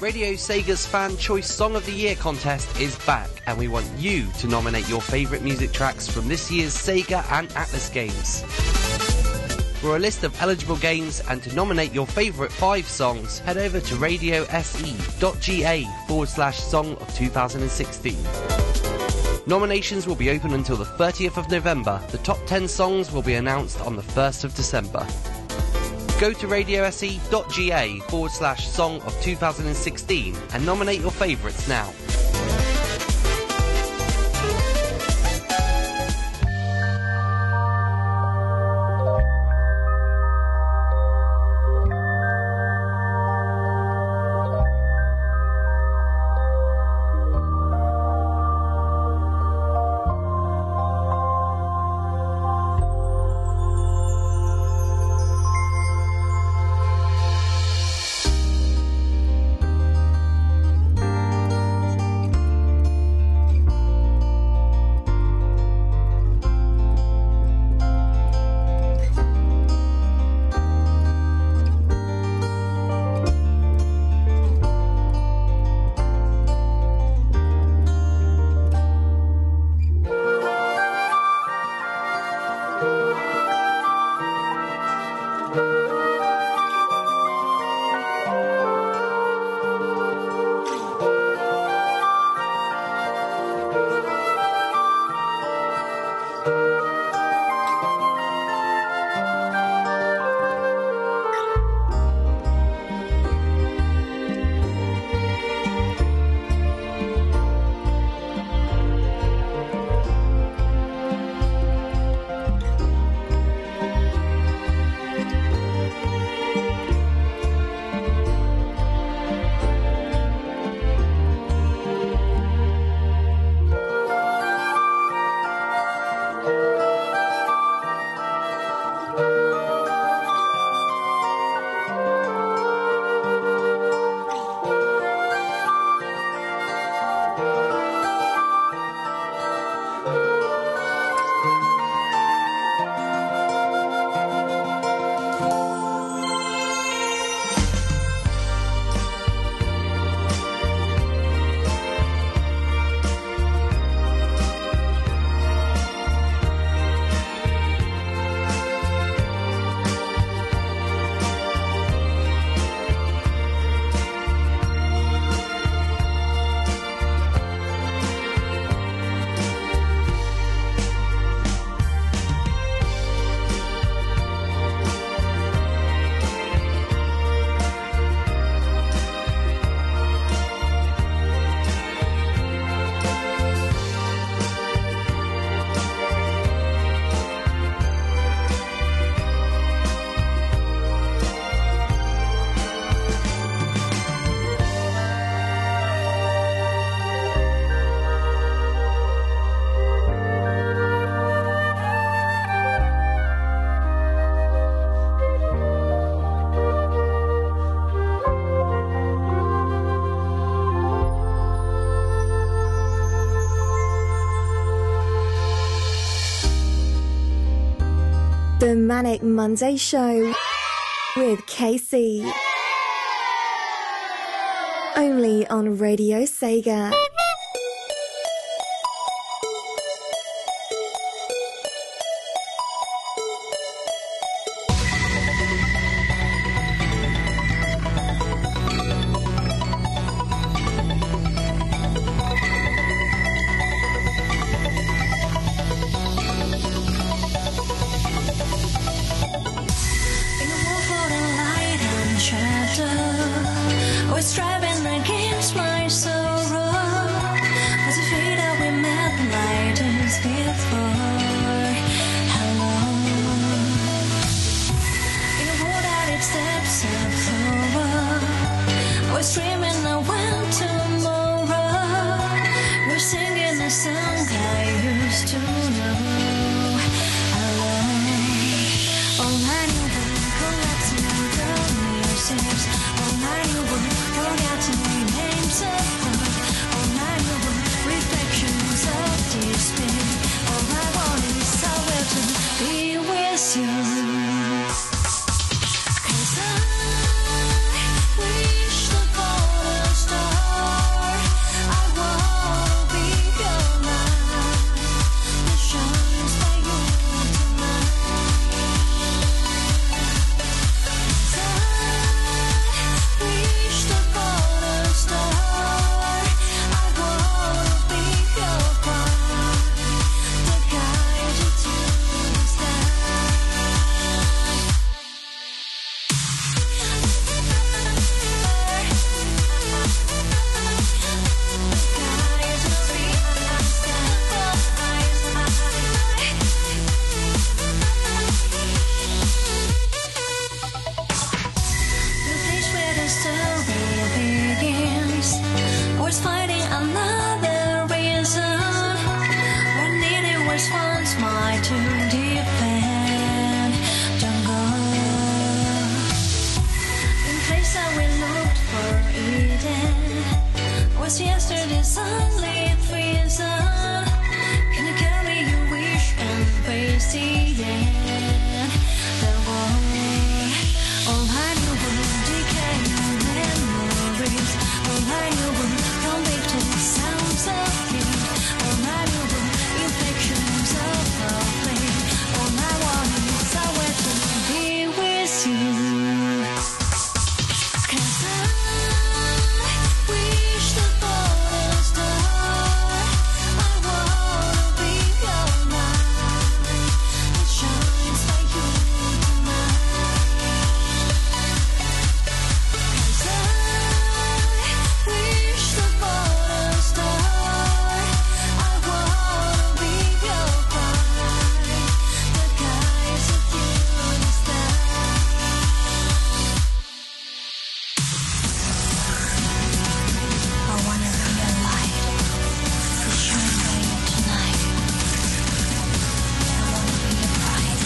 Radio Sega's Fan Choice Song of the Year contest is back, and we want you to nominate your favourite music tracks from this year's Sega and Atlas games. For a list of eligible games and to nominate your favourite five songs, head over to radiose.ga forward slash song of two thousand sixteen. Nominations will be open until the thirtieth of November. The top ten songs will be announced on the first of December. Go to radiose.ga forward slash song of two thousand sixteen and nominate your favourites now. The Manic Monday Show with K C. Only on Radio Sega. Reflections of despair. All I want too deep and don't go. The place that we looked for Eden was yesterday's only prison. Can you carry your wish and face the end? The war, all I knew were decaying memories. All I knew were convicted sounds of hate. All I knew were infections of our flame. All I wanted is somewhere to be with you. 'Cause I wish the photos start. I wanna be your light that shines by you tonight. 'Cause I wish the photos start. I wanna be your bride that guides with you in the sky. I wanna be your light to shine by you tonight. I wanna be your bride.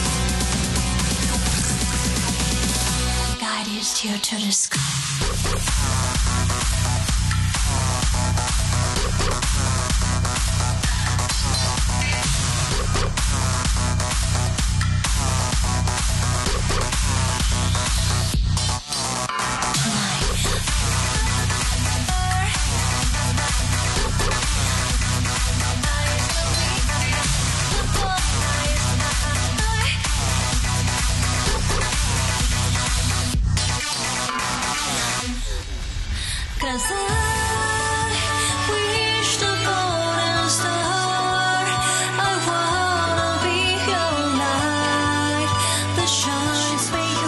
Guide you steer to the sky. Cause I wish the golden star. I wanna be your light that shines for you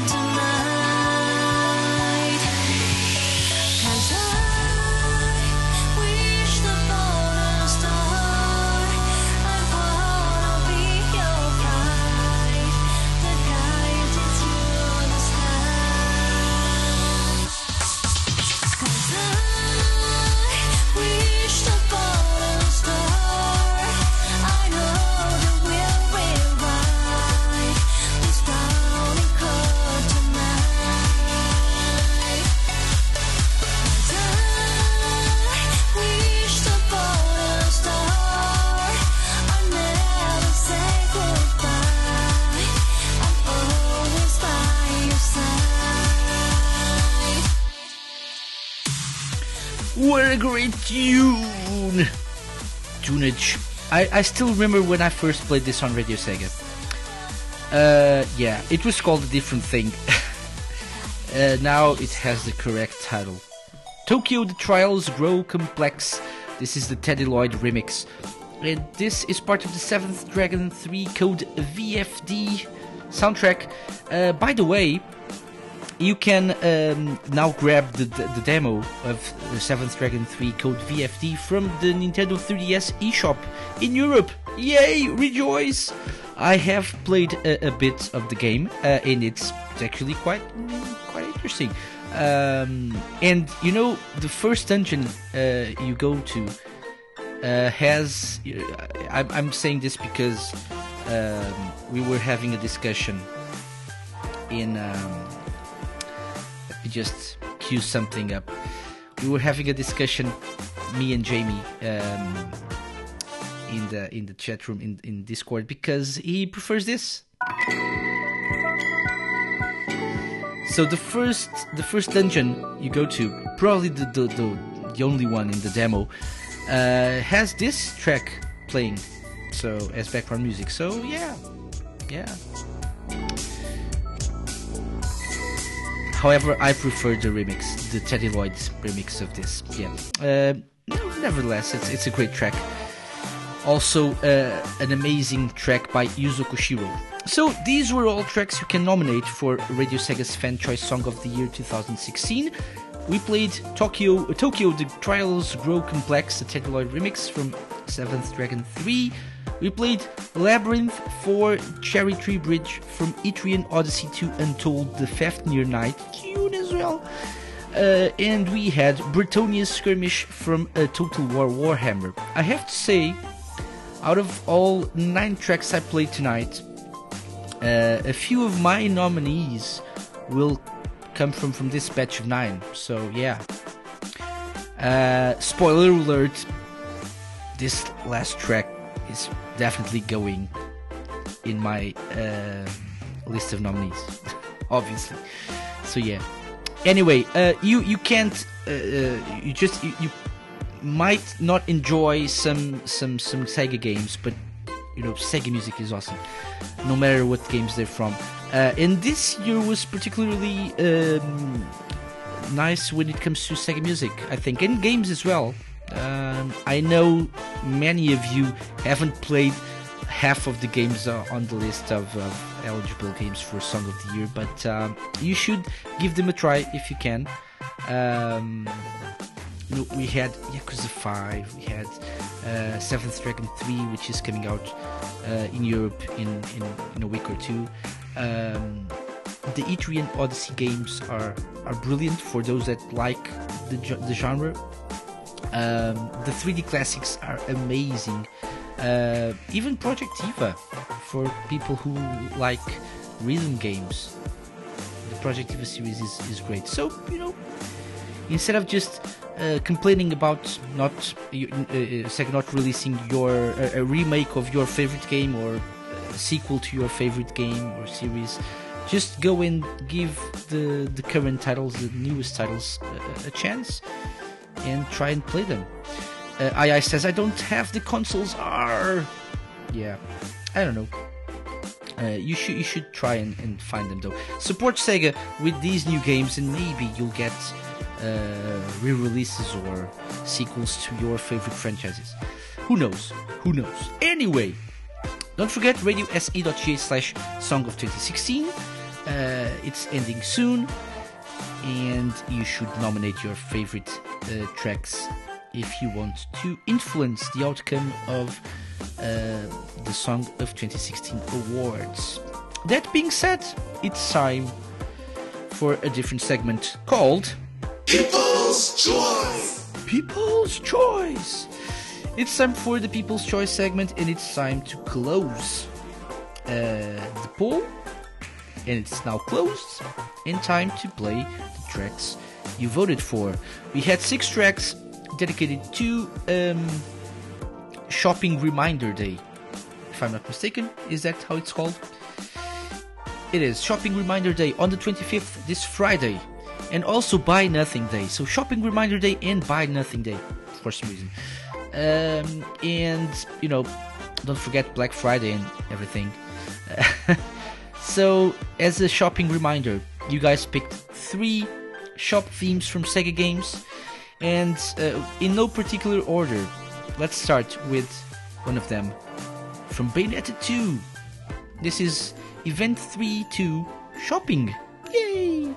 tonight. Cause I wish the golden star. I wanna be your bride that guides you in the sky. Cause I wish the golden star. I know that we'll be right. This brownie coat tonight. Cause I wish the golden star. I never say goodbye. I'm always by your side. What a great tune! Tunage. I, I still remember when I first played this on Radio Sega. Uh, yeah, it was called a different thing. uh, now it has the correct title. Tokyo The Trials Grow Complex. This is the Teddy Lloyd remix. And this is part of the seventh Dragon three Code V F D soundtrack. Uh, by the way, you can um, now grab the, the, the demo of the seventh Dragon three Code V F D from the Nintendo three D S eShop in Europe. Yay! Rejoice! I have played a, a bit of the game, uh, and it's actually quite quite interesting. Um, and you know, the first dungeon uh, you go to uh, has. I'm, I'm saying this because um, we were having a discussion in. Um, let me just cue something up. We were having a discussion, me and Jamie, um, in the in the chat room in, in Discord, because he prefers this. So the first the first dungeon you go to, probably the the, the, the only one in the demo, uh, has this track playing, so as background music. So yeah, yeah. However, I prefer the remix, the Teddy Lloyd remix of this. Yeah. Uh, nevertheless, it's it's a great track. Also, uh, an amazing track by Yuzo Koshiro. So these were all tracks you can nominate for Radio Sega's Fan Choice Song of the Year twenty sixteen. We played Tokyo, uh, Tokyo The Trials Grow Complex, the Teddy Lloyd remix from seventh Dragon three. We played Labyrinth four Cherry Tree Bridge from Etrian Odyssey two Untold, the Fafnir Night, cute as well. Uh, and we had Bretonia's Skirmish from uh, Total War Warhammer. I have to say, out of all nine tracks I played tonight, uh, a few of my nominees will come from, from this batch of nine. So yeah. Uh, spoiler alert, this last track is definitely going in my uh, list of nominees, obviously. So yeah. Anyway, uh, you you can't uh, uh, you just you, you might not enjoy some some some Sega games, but you know Sega music is awesome, no matter what games they're from. Uh, and this year was particularly um, nice when it comes to Sega music, I think, and games as well. Um, I know many of you haven't played half of the games uh, on the list of, of eligible games for Song of the Year, but um, you should give them a try if you can. Um, we had Yakuza five, we had uh, Seventh Dragon three, which is coming out uh, in Europe in, in, in a week or two. Um, the Etrian Odyssey games are, are brilliant for those that like the, the genre. Um, the three D classics are amazing. Uh, even Project Eva for people who like rhythm games. The Project Eva series is, is great. So, you know, instead of just uh, complaining about not uh, Sega not releasing your uh, a remake of your favorite game or a sequel to your favorite game or series, just go and give the the current titles, the newest titles, a, a chance and try and play them. Uh, I I says I don't have the consoles. Are yeah, I don't know. Uh, you should you should try and, and find them though. Support Sega with these new games, and maybe you'll get uh, re-releases or sequels to your favorite franchises. Who knows? Who knows? Anyway, don't forget radio s e dot g a slash song of twenty sixteen. Uh, it's ending soon, and you should nominate your favorite uh, tracks if you want to influence the outcome of uh, the Song of twenty sixteen awards. That being said, it's time for a different segment called People's Choice. People's Choice. It's time for the People's Choice segment, and it's time to close uh, the poll. And it's now closed, and time to play the tracks you voted for. We had six tracks dedicated to um, Shopping Reminder Day, if I'm not mistaken. Is that how it's called? It is Shopping Reminder Day on the twenty-fifth, this Friday, and also Buy Nothing Day. So Shopping Reminder Day and Buy Nothing Day for some reason. Um, and you know, don't forget Black Friday and everything. So as a shopping reminder, you guys picked three shop themes from Sega games, and uh, in no particular order. Let's start with one of them from Bayonetta two. This is Event three two Shopping. Yay!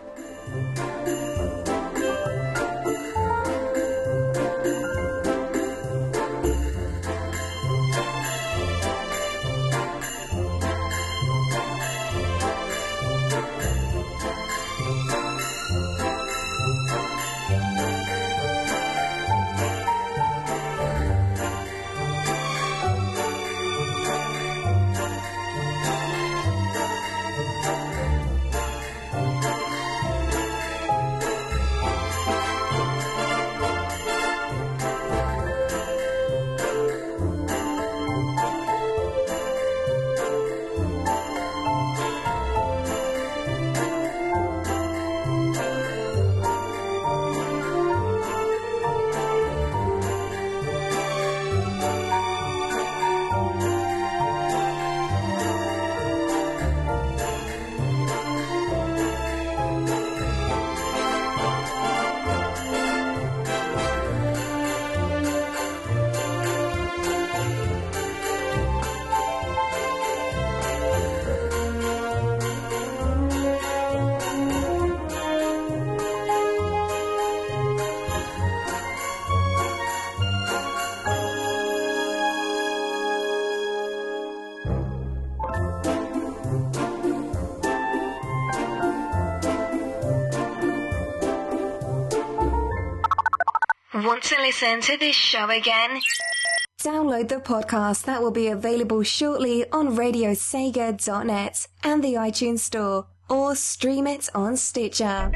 Want to listen to this show again? Download the podcast that will be available shortly on radio sega dot net and the iTunes Store, or stream it on Stitcher.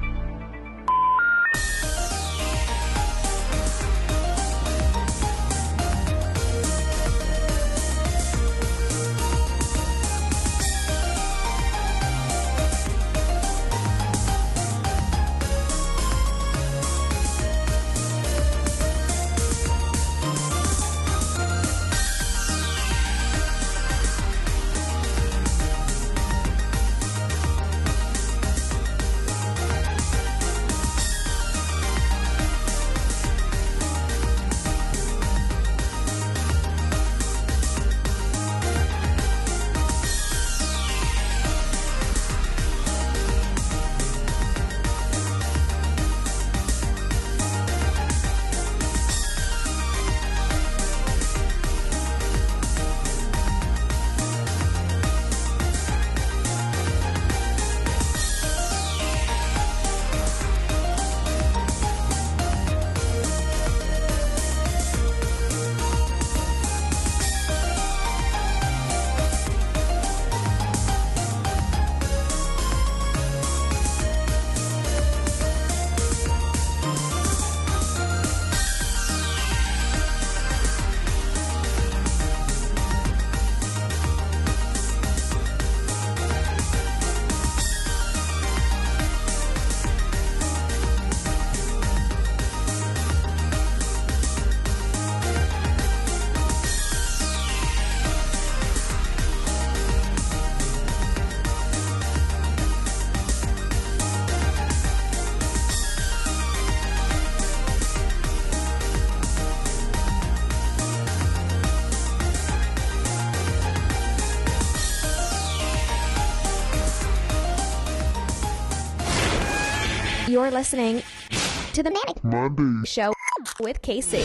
You're listening to the Manic Monday Show with Casey.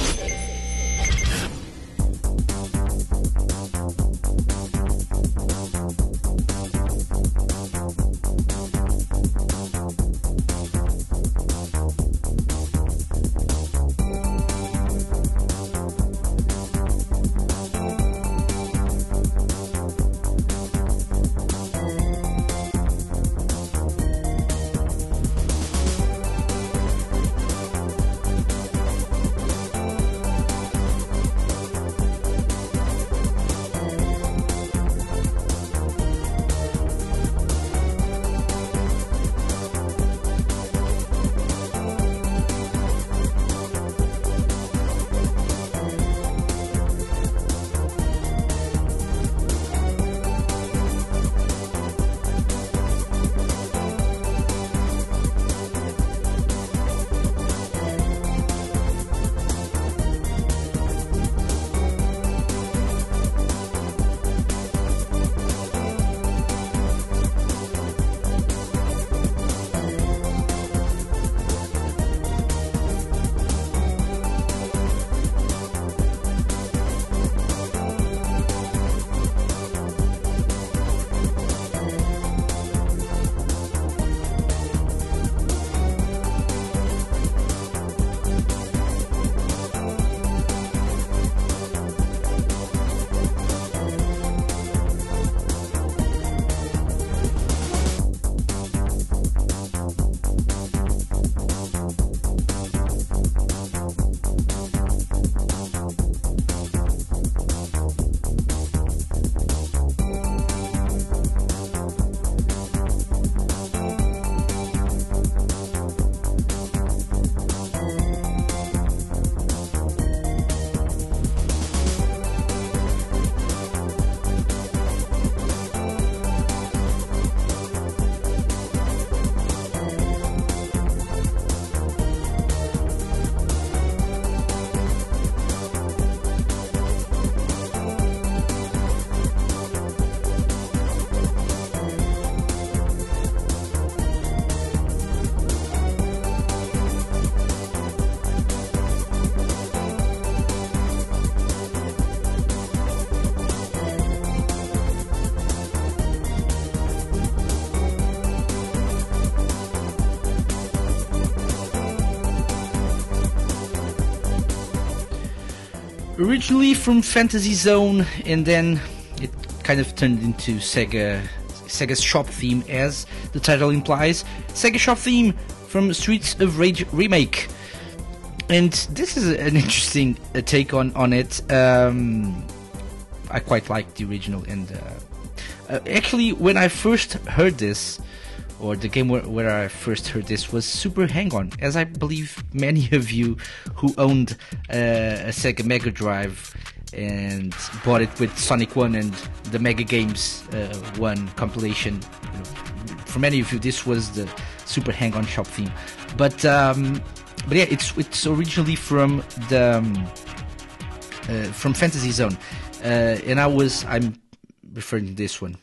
Originally from Fantasy Zone, and then it kind of turned into Sega Sega's shop theme, as the title implies. Sega shop theme from Streets of Rage remake. And this is an interesting uh, take on, on it. Um, I quite like the original, and uh, uh, actually when I first heard this, or the game where, where I first heard this, was Super Hang-On, as I believe many of you who owned uh, a Sega Mega Drive and bought it with Sonic one and the Mega Games uh, one compilation. You know, for many of you, this was the Super Hang-On shop theme. But um, but yeah, it's it's originally from the um, uh, from Fantasy Zone, uh, and I was I'm referring to this one.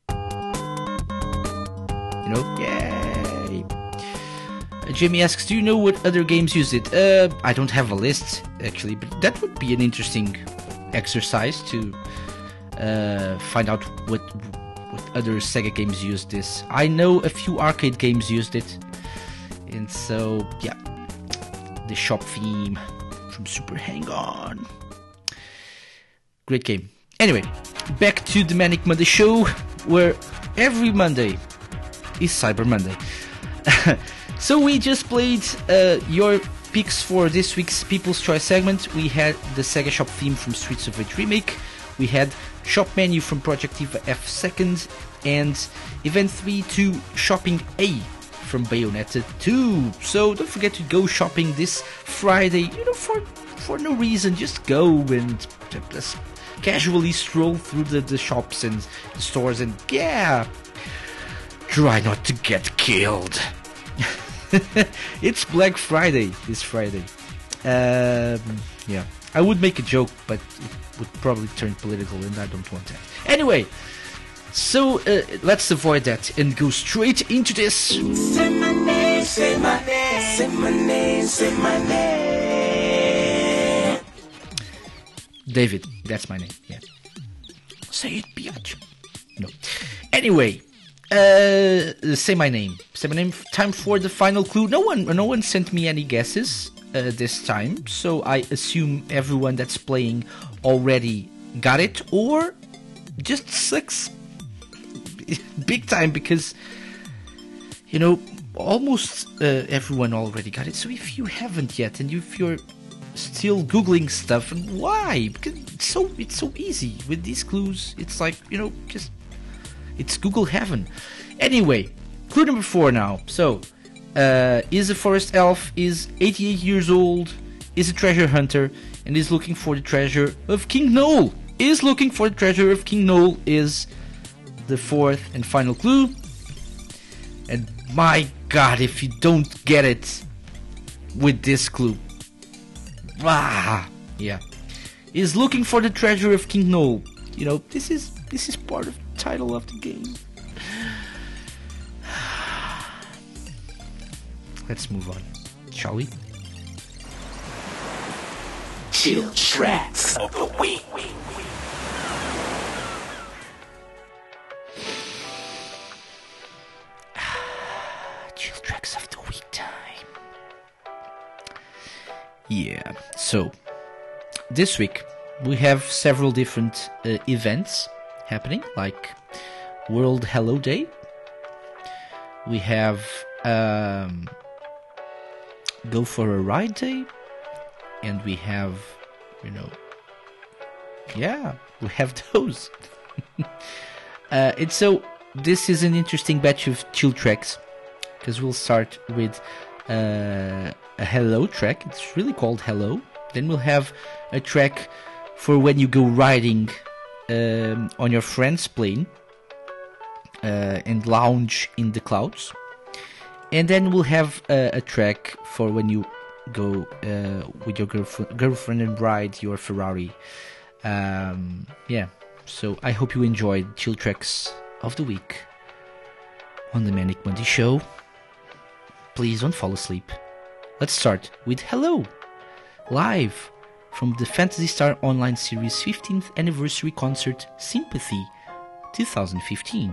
You know, yay! Uh, Jamie asks, "Do you know what other games use it?" Uh, I don't have a list actually, but that would be an interesting exercise to uh, find out what what other Sega games used this. I know a few arcade games used it, and so yeah, the shop theme from Super Hang-On, great game. Anyway, back to the Manic Monday show, where every Monday is Cyber Monday. So we just played uh, your picks for this week's People's Choice segment. We had the Sega shop theme from Streets of Rage remake. We had shop menu from Project Eva F second, and Event three to Shopping A from Bayonetta two. So don't forget to go shopping this Friday, you know, for for no reason. Just go and just casually stroll through the, the shops and the stores, and yeah, try not to get killed. It's Black Friday this Friday. Um, yeah, I would make a joke, but it would probably turn political, and I don't want that. Anyway, so uh, let's avoid that and go straight into this. Say my name, say my name, say my name, say my name. David, that's my name. Yeah. Say it, biatch. No. Anyway. Uh, say my name. Say my name. Time for the final clue. No one, no one sent me any guesses uh, this time, so I assume everyone that's playing already got it, or just sucks big time, because you know almost uh, everyone already got it. So if you haven't yet, and if you're still googling stuff, and why? Because it's so it's so easy with these clues. It's like, you know, just. It's Google heaven. Anyway, clue number four now. So, uh, is a forest elf, is eighty-eight years old, is a treasure hunter, and is looking for the treasure of King Noel. Is looking for the treasure of King Noel is the fourth and final clue. And my god, if you don't get it with this clue. Ah, yeah. Is looking for the treasure of King Noel. You know, this is this is part of title of the game. Let's move on, shall we? Chill tracks of the week. Chill tracks of the week time. Yeah, so this week we have several different uh, events happening, like World Hello Day. We have um, Go for a Ride Day, and we have, you know, yeah, we have those. uh, and so this is an interesting batch of chill tracks, because we'll start with uh, a Hello track. It's really called Hello. Then we'll have a track for when you go riding Um, on your friend's plane uh, and lounge in the clouds, and then we'll have uh, a track for when you go uh, with your girlfriend, girlfriend and ride your Ferrari. Um, yeah, so I hope you enjoyed chill tracks of the week on the Manic Monday show. Please don't fall asleep. Let's start with Hello, live from the Phantasy Star Online Series fifteenth Anniversary Concert Sympathy twenty fifteen.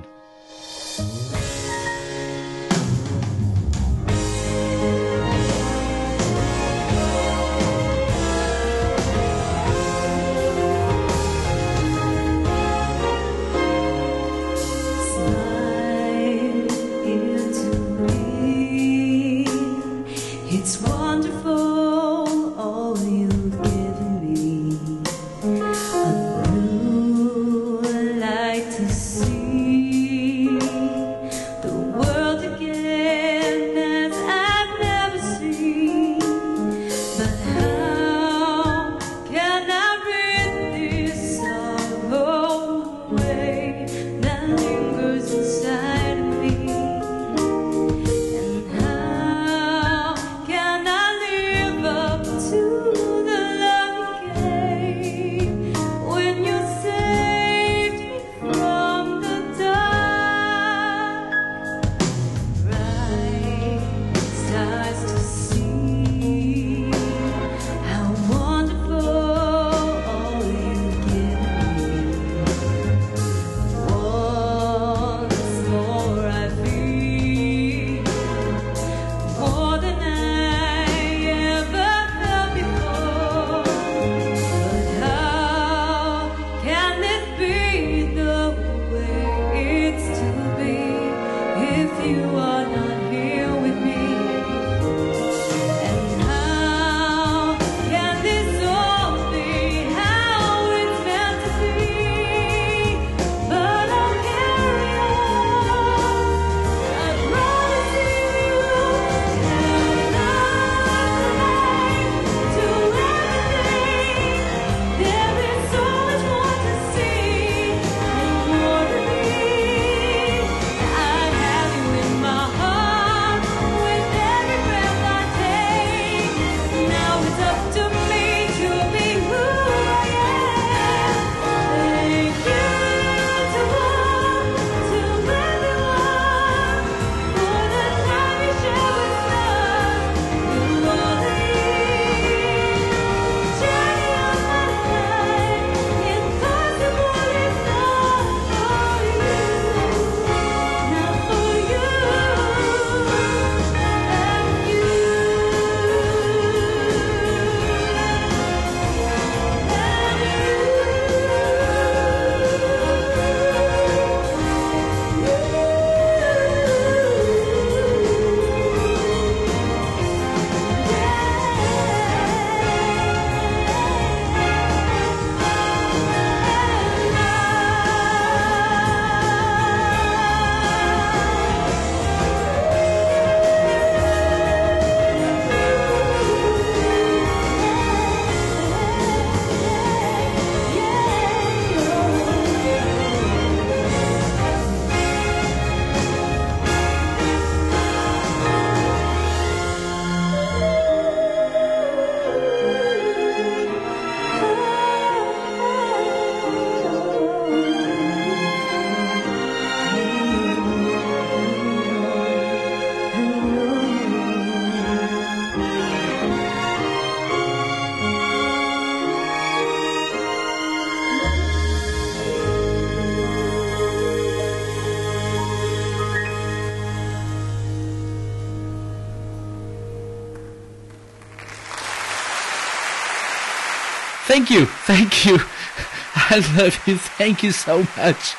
thank you, thank you. I love you. Thank you so much.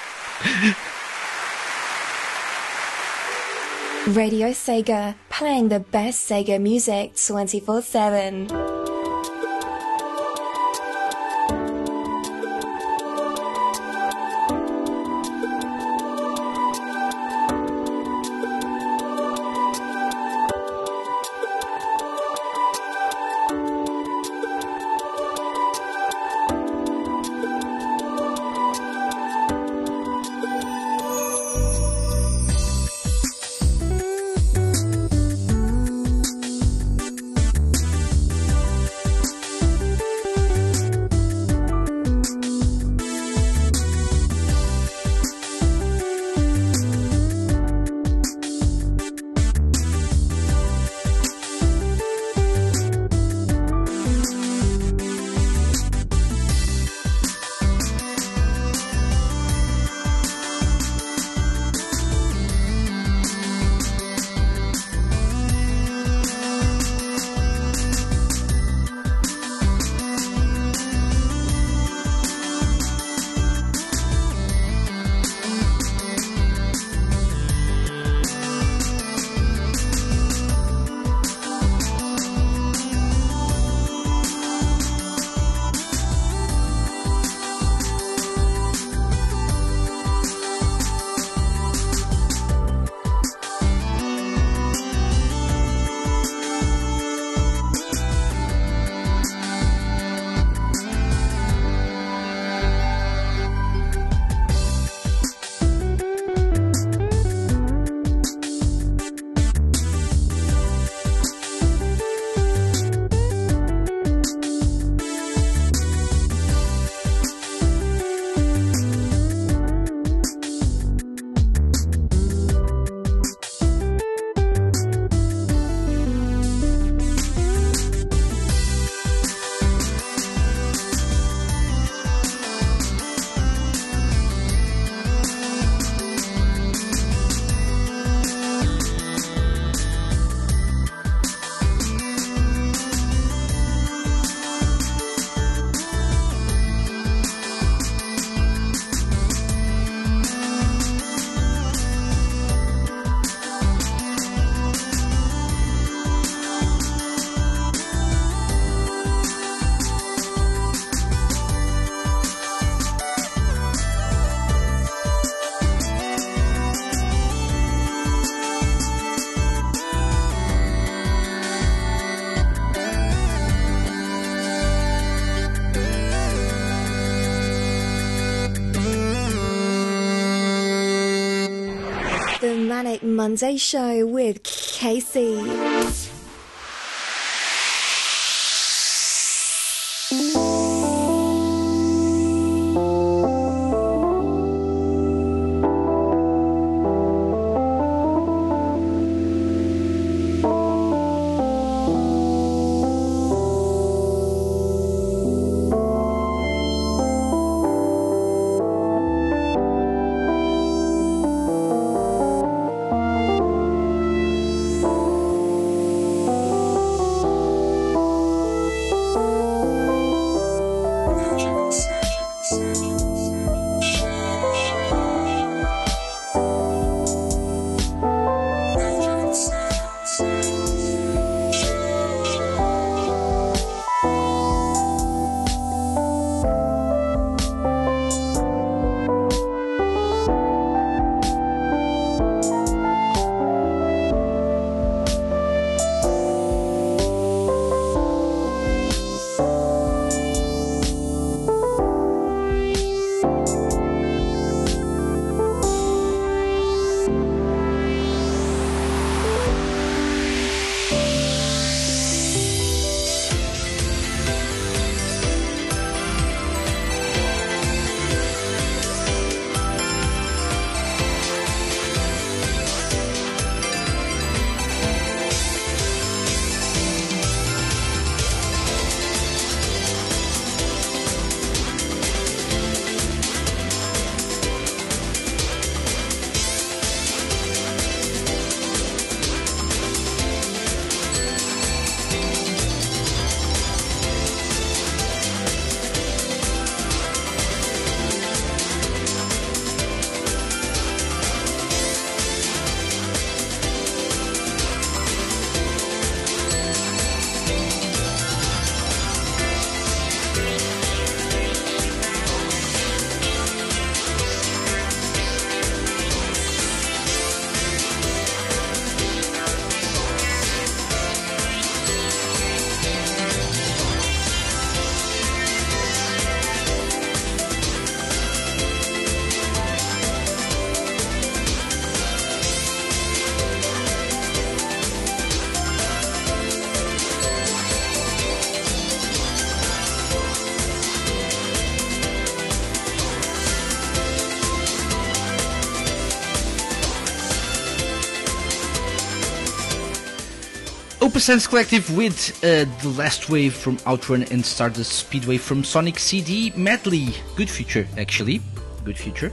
Radio Sega, playing the best Sega music twenty-four seven. The Manic Monday Show with Casey. Opus Science Collective with uh, The Last Wave from Outrun and Stardust Speedway from Sonic C D Medley. Good feature, actually. Good feature.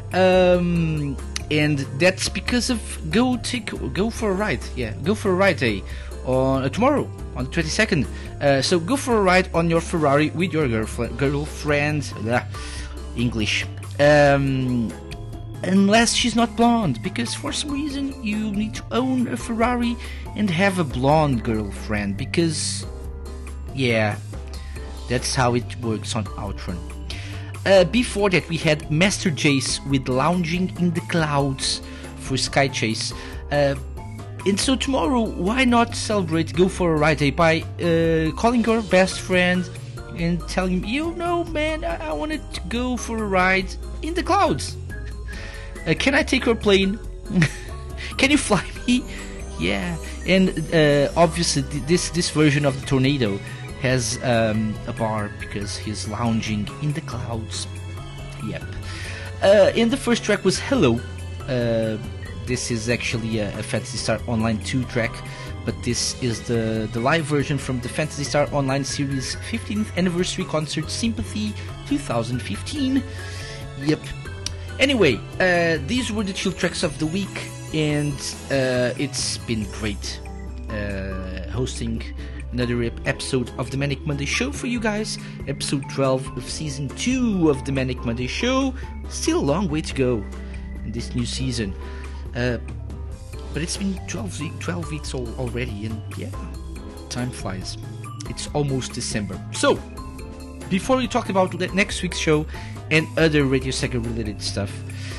Um, and that's because of Go Take Go for a Ride. Yeah, Go for a Ride Day on uh, tomorrow on the twenty-second. Uh, so go for a ride on your Ferrari with your girlfriend. Girlfriend, blah, English. Um, unless she's not blonde, because for some reason you need to own a Ferrari and have a blonde girlfriend, because yeah, that's how it works on Outrun. Uh, before that we had Master Jace with Lounging in the Clouds for Sky Chase. Uh, and so tomorrow, why not celebrate Go for a Ride Day by uh, calling your best friend and telling him, you know man, I, I wanted to go for a ride in the clouds. Uh, can I take your plane? Can you fly me? Yeah. And uh, obviously th- this this version of the Tornado has um, a bar because he's lounging in the clouds. Yep. Uh, and the first track was Hello. Uh, this is actually a, a Phantasy Star Online two track, but this is the, the live version from the Phantasy Star Online series fifteenth anniversary concert Sympathy twenty fifteen. Yep. Anyway, uh, these were the chill tracks of the week, and uh, it's been great uh, hosting another ep- episode of the Manic Monday Show for you guys. Episode twelve of season two of the Manic Monday Show. Still a long way to go in this new season. Uh, but it's been twelve, twelve weeks al- already, and yeah, time flies. It's almost December. So, before we talk about the next week's show and other Radio Sega related stuff,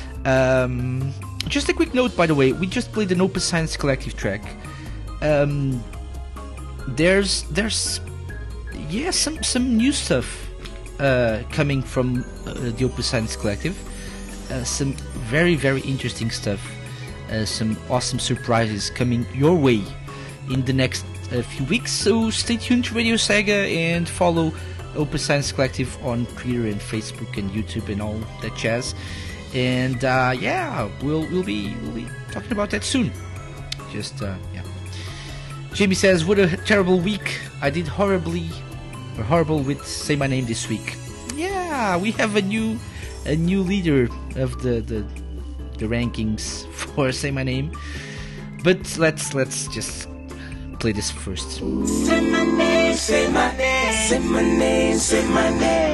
um, just a quick note, by the way, we just played an Opus Science Collective track. Um, there's, there's, yeah, some, some new stuff uh, coming from uh, the Opus Science Collective. Uh, some very, very interesting stuff. Uh, some awesome surprises coming your way in the next uh, few weeks. So stay tuned to Radio Sega and follow Opus Science Collective on Twitter and Facebook and YouTube and all that jazz. And uh, yeah, we'll we'll be we'll be talking about that soon. Just uh, yeah. Jamie says, "What a terrible week! I did horribly or horrible with Say My Name this week." Yeah, we have a new a new leader of the the, the rankings for Say My Name. But let's let's just play this first. Say my name, say my name, say my name, say my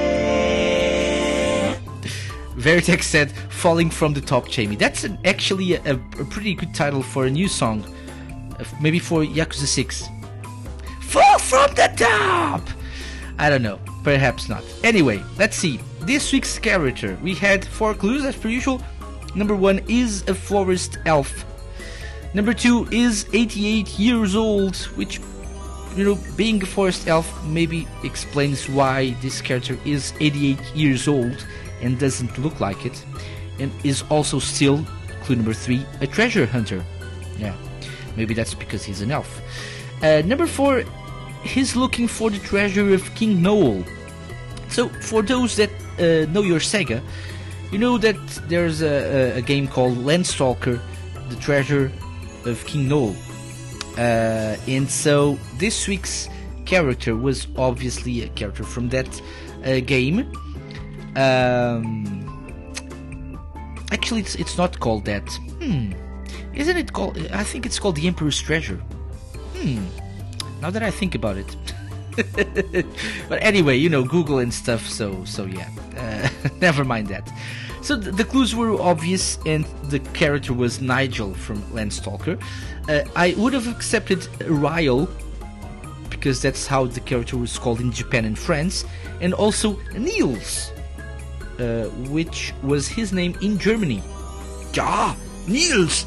name. Veritex said, "Falling from the Top, Jamie." That's an, actually a, a pretty good title for a new song. Uh, maybe for Yakuza six. Fall from the top! I don't know. Perhaps not. Anyway, let's see. This week's character. We had four clues as per usual. Number one is a forest elf. Number two is eighty-eight years old, which, you know, being a forest elf maybe explains why this character is eighty-eight years old and doesn't look like it. And is also still, clue number three, a treasure hunter. Yeah, maybe that's because he's an elf. Uh, number four, he's looking for the treasure of King Noel. So, for those that uh, know your Sega, you know that there's a, a, a game called Landstalker, the Treasure of King Noel. Uh, and so, this week's character was obviously a character from that uh, game. Um, actually, it's, it's not called that. Hmm. Isn't it called... I think it's called the Emperor's Treasure. Hmm. Now that I think about it. But anyway, you know, Google and stuff, so so yeah. Uh, never mind that. So th- the clues were obvious, and the character was Nigel from Landstalker. Uh, I would have accepted Ryle, because that's how the character was called in Japan and France, and also Niels, uh, which was his name in Germany. Ja, Niels!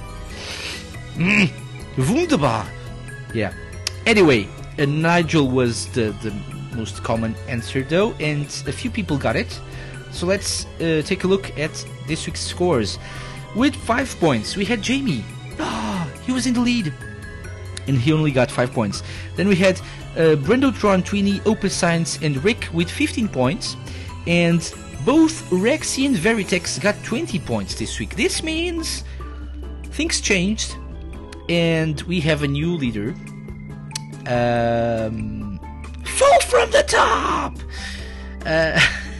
Mm, wunderbar! Yeah. Anyway, uh, Nigel was the, the most common answer though, and a few people got it. So let's uh, take a look at this week's scores. With five points, we had Jamie. Ah, he was in the lead. And he only got five points. Then we had uh, Brendotron, Tweenie, Opus Science, and Rick with fifteen points. And both Rexy and Veritex got twenty points this week. This means things changed, and we have a new leader. Um, fall from the top! Uh,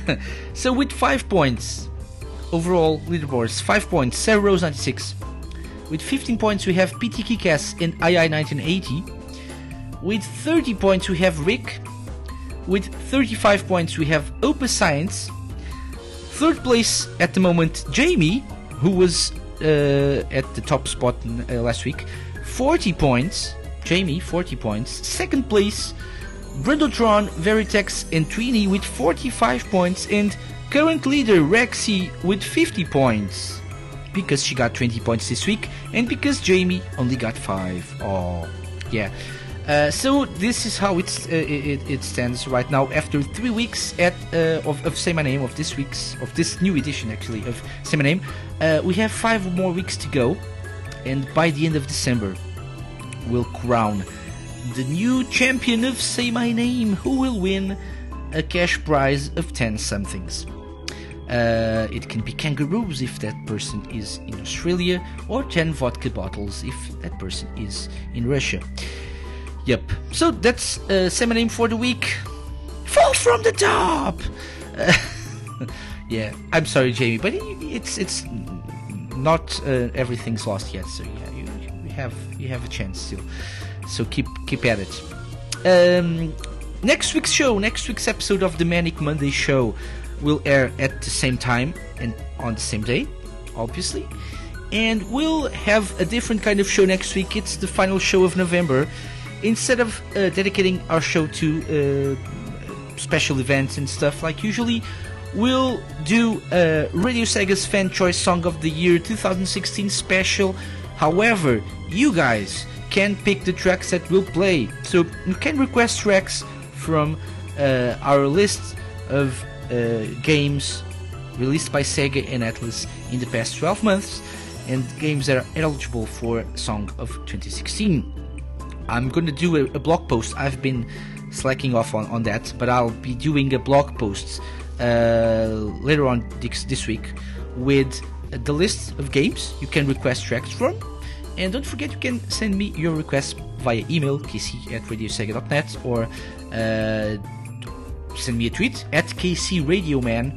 so with five points, overall leaderboards, five points, Sarah Rose ninety-six. With fifteen points we have P T Kick-Ass and I I nineteen eighty. With thirty points we have Rick. With thirty-five points we have Opus Science. Third place at the moment, Jamie, who was uh, at the top spot uh, last week. forty points. Jamie, forty points. Second place, Brundletron, Veritex and Trini with forty-five points. And current leader, Rexy, with fifty points. Because she got twenty points this week. And because Jamie only got five. Oh, yeah. Uh, so this is how it's, uh, it, it stands right now after three weeks at uh, of, of Say My Name, of this week's of this new edition actually of Say My Name. Uh, we have five more weeks to go, and by the end of December we'll crown the new champion of Say My Name, who will win a cash prize of ten somethings. Uh, it can be kangaroos if that person is in Australia, or ten vodka bottles if that person is in Russia. Yep, so that's uh, Say My Name for the week. Fall from the top! Uh, yeah, I'm sorry, Jamie, but it's it's not uh, everything's lost yet. So yeah, you, you have you have a chance still. So keep keep at it. Um, next week's show, next week's episode of the Manic Monday Show will air at the same time and on the same day, obviously. And we'll have a different kind of show next week. It's the final show of November. Instead of uh, dedicating our show to uh, special events and stuff like usually, we'll do uh, Radio Sega's Fan Choice Song of the Year twenty sixteen special. However, you guys can pick the tracks that we'll play. So you can request tracks from uh, our list of uh, games released by Sega and Atlus in the past twelve months, and games that are eligible for Song of twenty sixteen. I'm going to do a, a blog post. I've been slacking off on, on that, but I'll be doing a blog post uh, later on this, this week with the list of games you can request tracks from. And don't forget, you can send me your requests via email, k c at radio sega dot net, or uh, send me a tweet at k c radio man.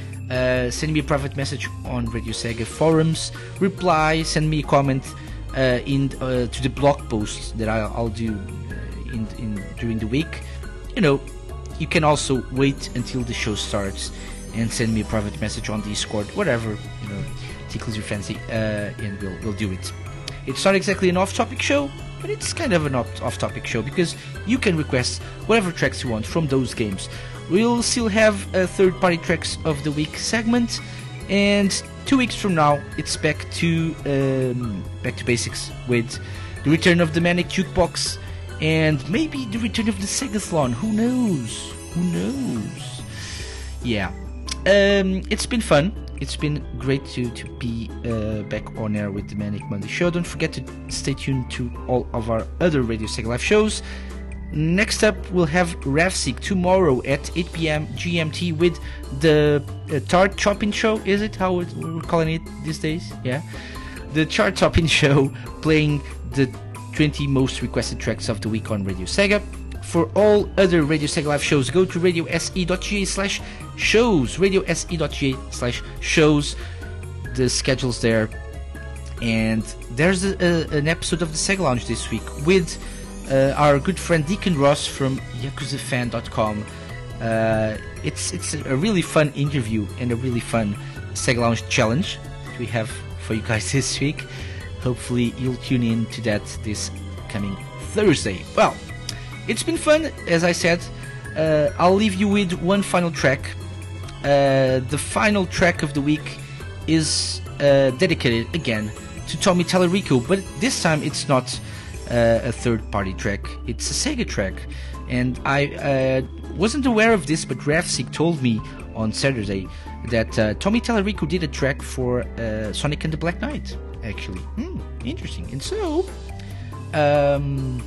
Uh, send me a private message on Radio Sega forums. Reply, send me a comment Uh, in uh, to the blog posts that I'll, I'll do uh, in, in during the week. You know, you can also wait until the show starts and send me a private message on Discord, whatever, you know, tickles your fancy, uh, and we'll we'll do it. It's not exactly an off-topic show, but it's kind of an off-topic show because you can request whatever tracks you want from those games. We'll still have a third-party tracks of the week segment, and two weeks from now, it's back to um, back to basics with the return of the Manic Jukebox and maybe the return of the Segathlon. Who knows? Who knows? Yeah, um, it's been fun. It's been great to to be uh, back on air with the Manic Monday Show. Don't forget to stay tuned to all of our other Radio Sega Live shows. Next up, we'll have Ravseek tomorrow at eight p.m. G M T with the uh, Chart Chopping Show. Is it how it, we're calling it these days? Yeah, the Chart Chopping Show, playing the twenty most requested tracks of the week on Radio Sega. For all other Radio Sega Live shows, go to radio s e dot g a slash shows. radio s e dot g a slash shows. The schedule's there, and there's a, a, an episode of the Sega Lounge this week with Uh, our good friend Deacon Ross from yakuza fan dot com. Uh, it's it's a really fun interview and a really fun Sega Lounge challenge that we have for you guys this week. Hopefully you'll tune in to that this coming Thursday. Well, it's been fun, as I said. Uh, I'll leave you with one final track. Uh, the final track of the week is uh, dedicated again to Tommy Tallarico, but this time it's not Uh, a third-party track. It's a Sega track, and I uh, wasn't aware of this, but Ravseek told me on Saturday that uh, Tommy Tallarico did a track for uh, Sonic and the Black Knight. Actually, hmm, interesting. And so, um,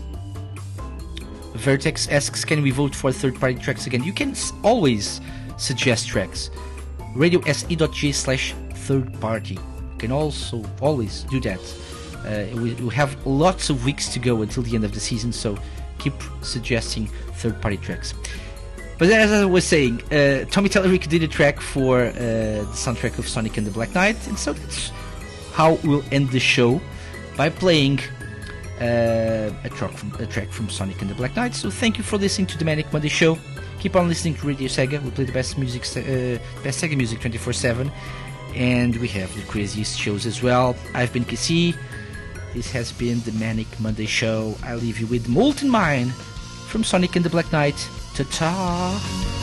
Vertex asks, "Can we vote for third-party tracks again?" You can s- always suggest tracks. radio s e dot g slash third-party. You can also always do that. Uh, we, we have lots of weeks to go until the end of the season, so keep suggesting third-party tracks. But as I was saying, uh, Tommy Tellerick did a track for uh, the soundtrack of Sonic and the Black Knight, and so that's how we'll end the show, by playing uh, a, track from, a track from Sonic and the Black Knight. So thank you for listening to the Manic Monday Show. Keep on listening to Radio Sega. We play the best music, uh, best Sega music twenty-four seven, and we have the craziest shows as well. I've been K C. This has been the Manic Monday Show. I leave you with Molten Mine from Sonic and the Black Knight. Ta-ta!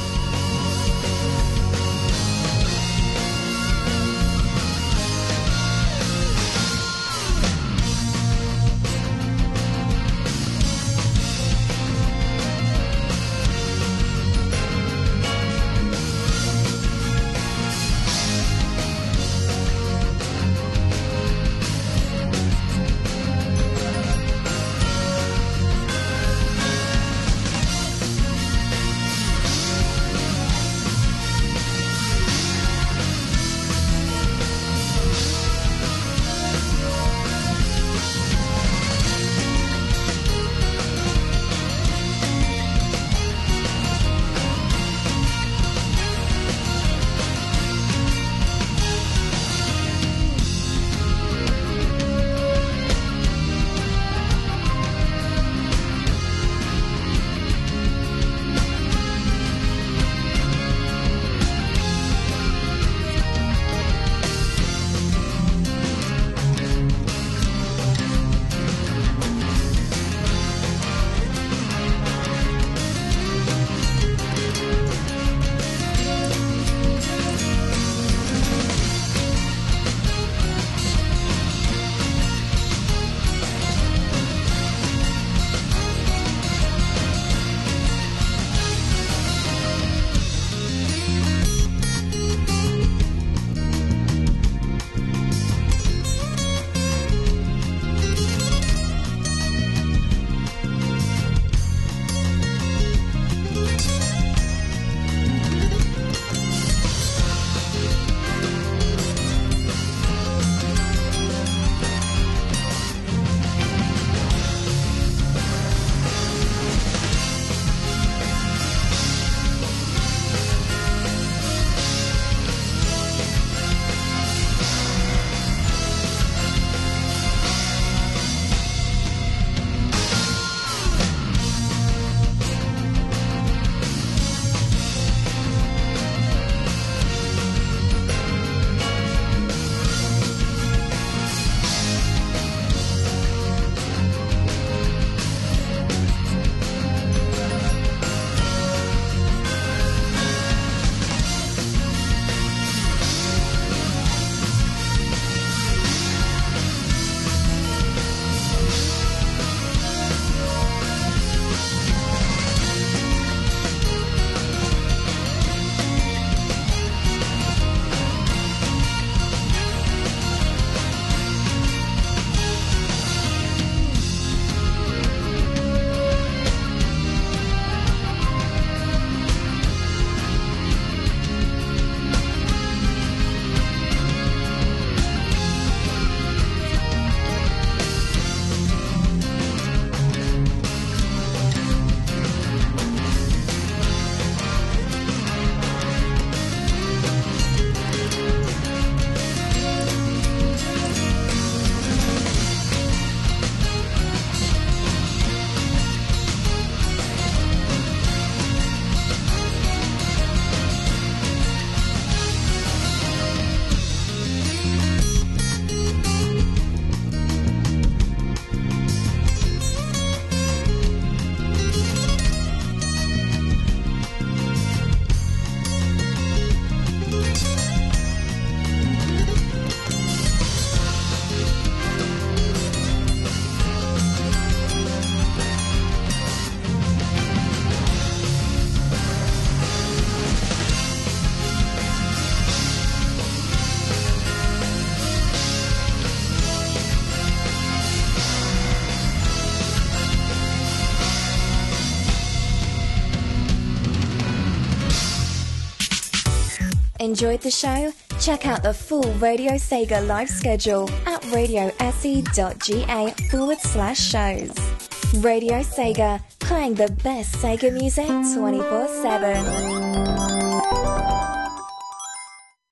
Enjoyed the show? Check out the full Radio Sega live schedule at radiose.ga forward slash shows. Radio Sega, playing the best Sega music twenty-four seven.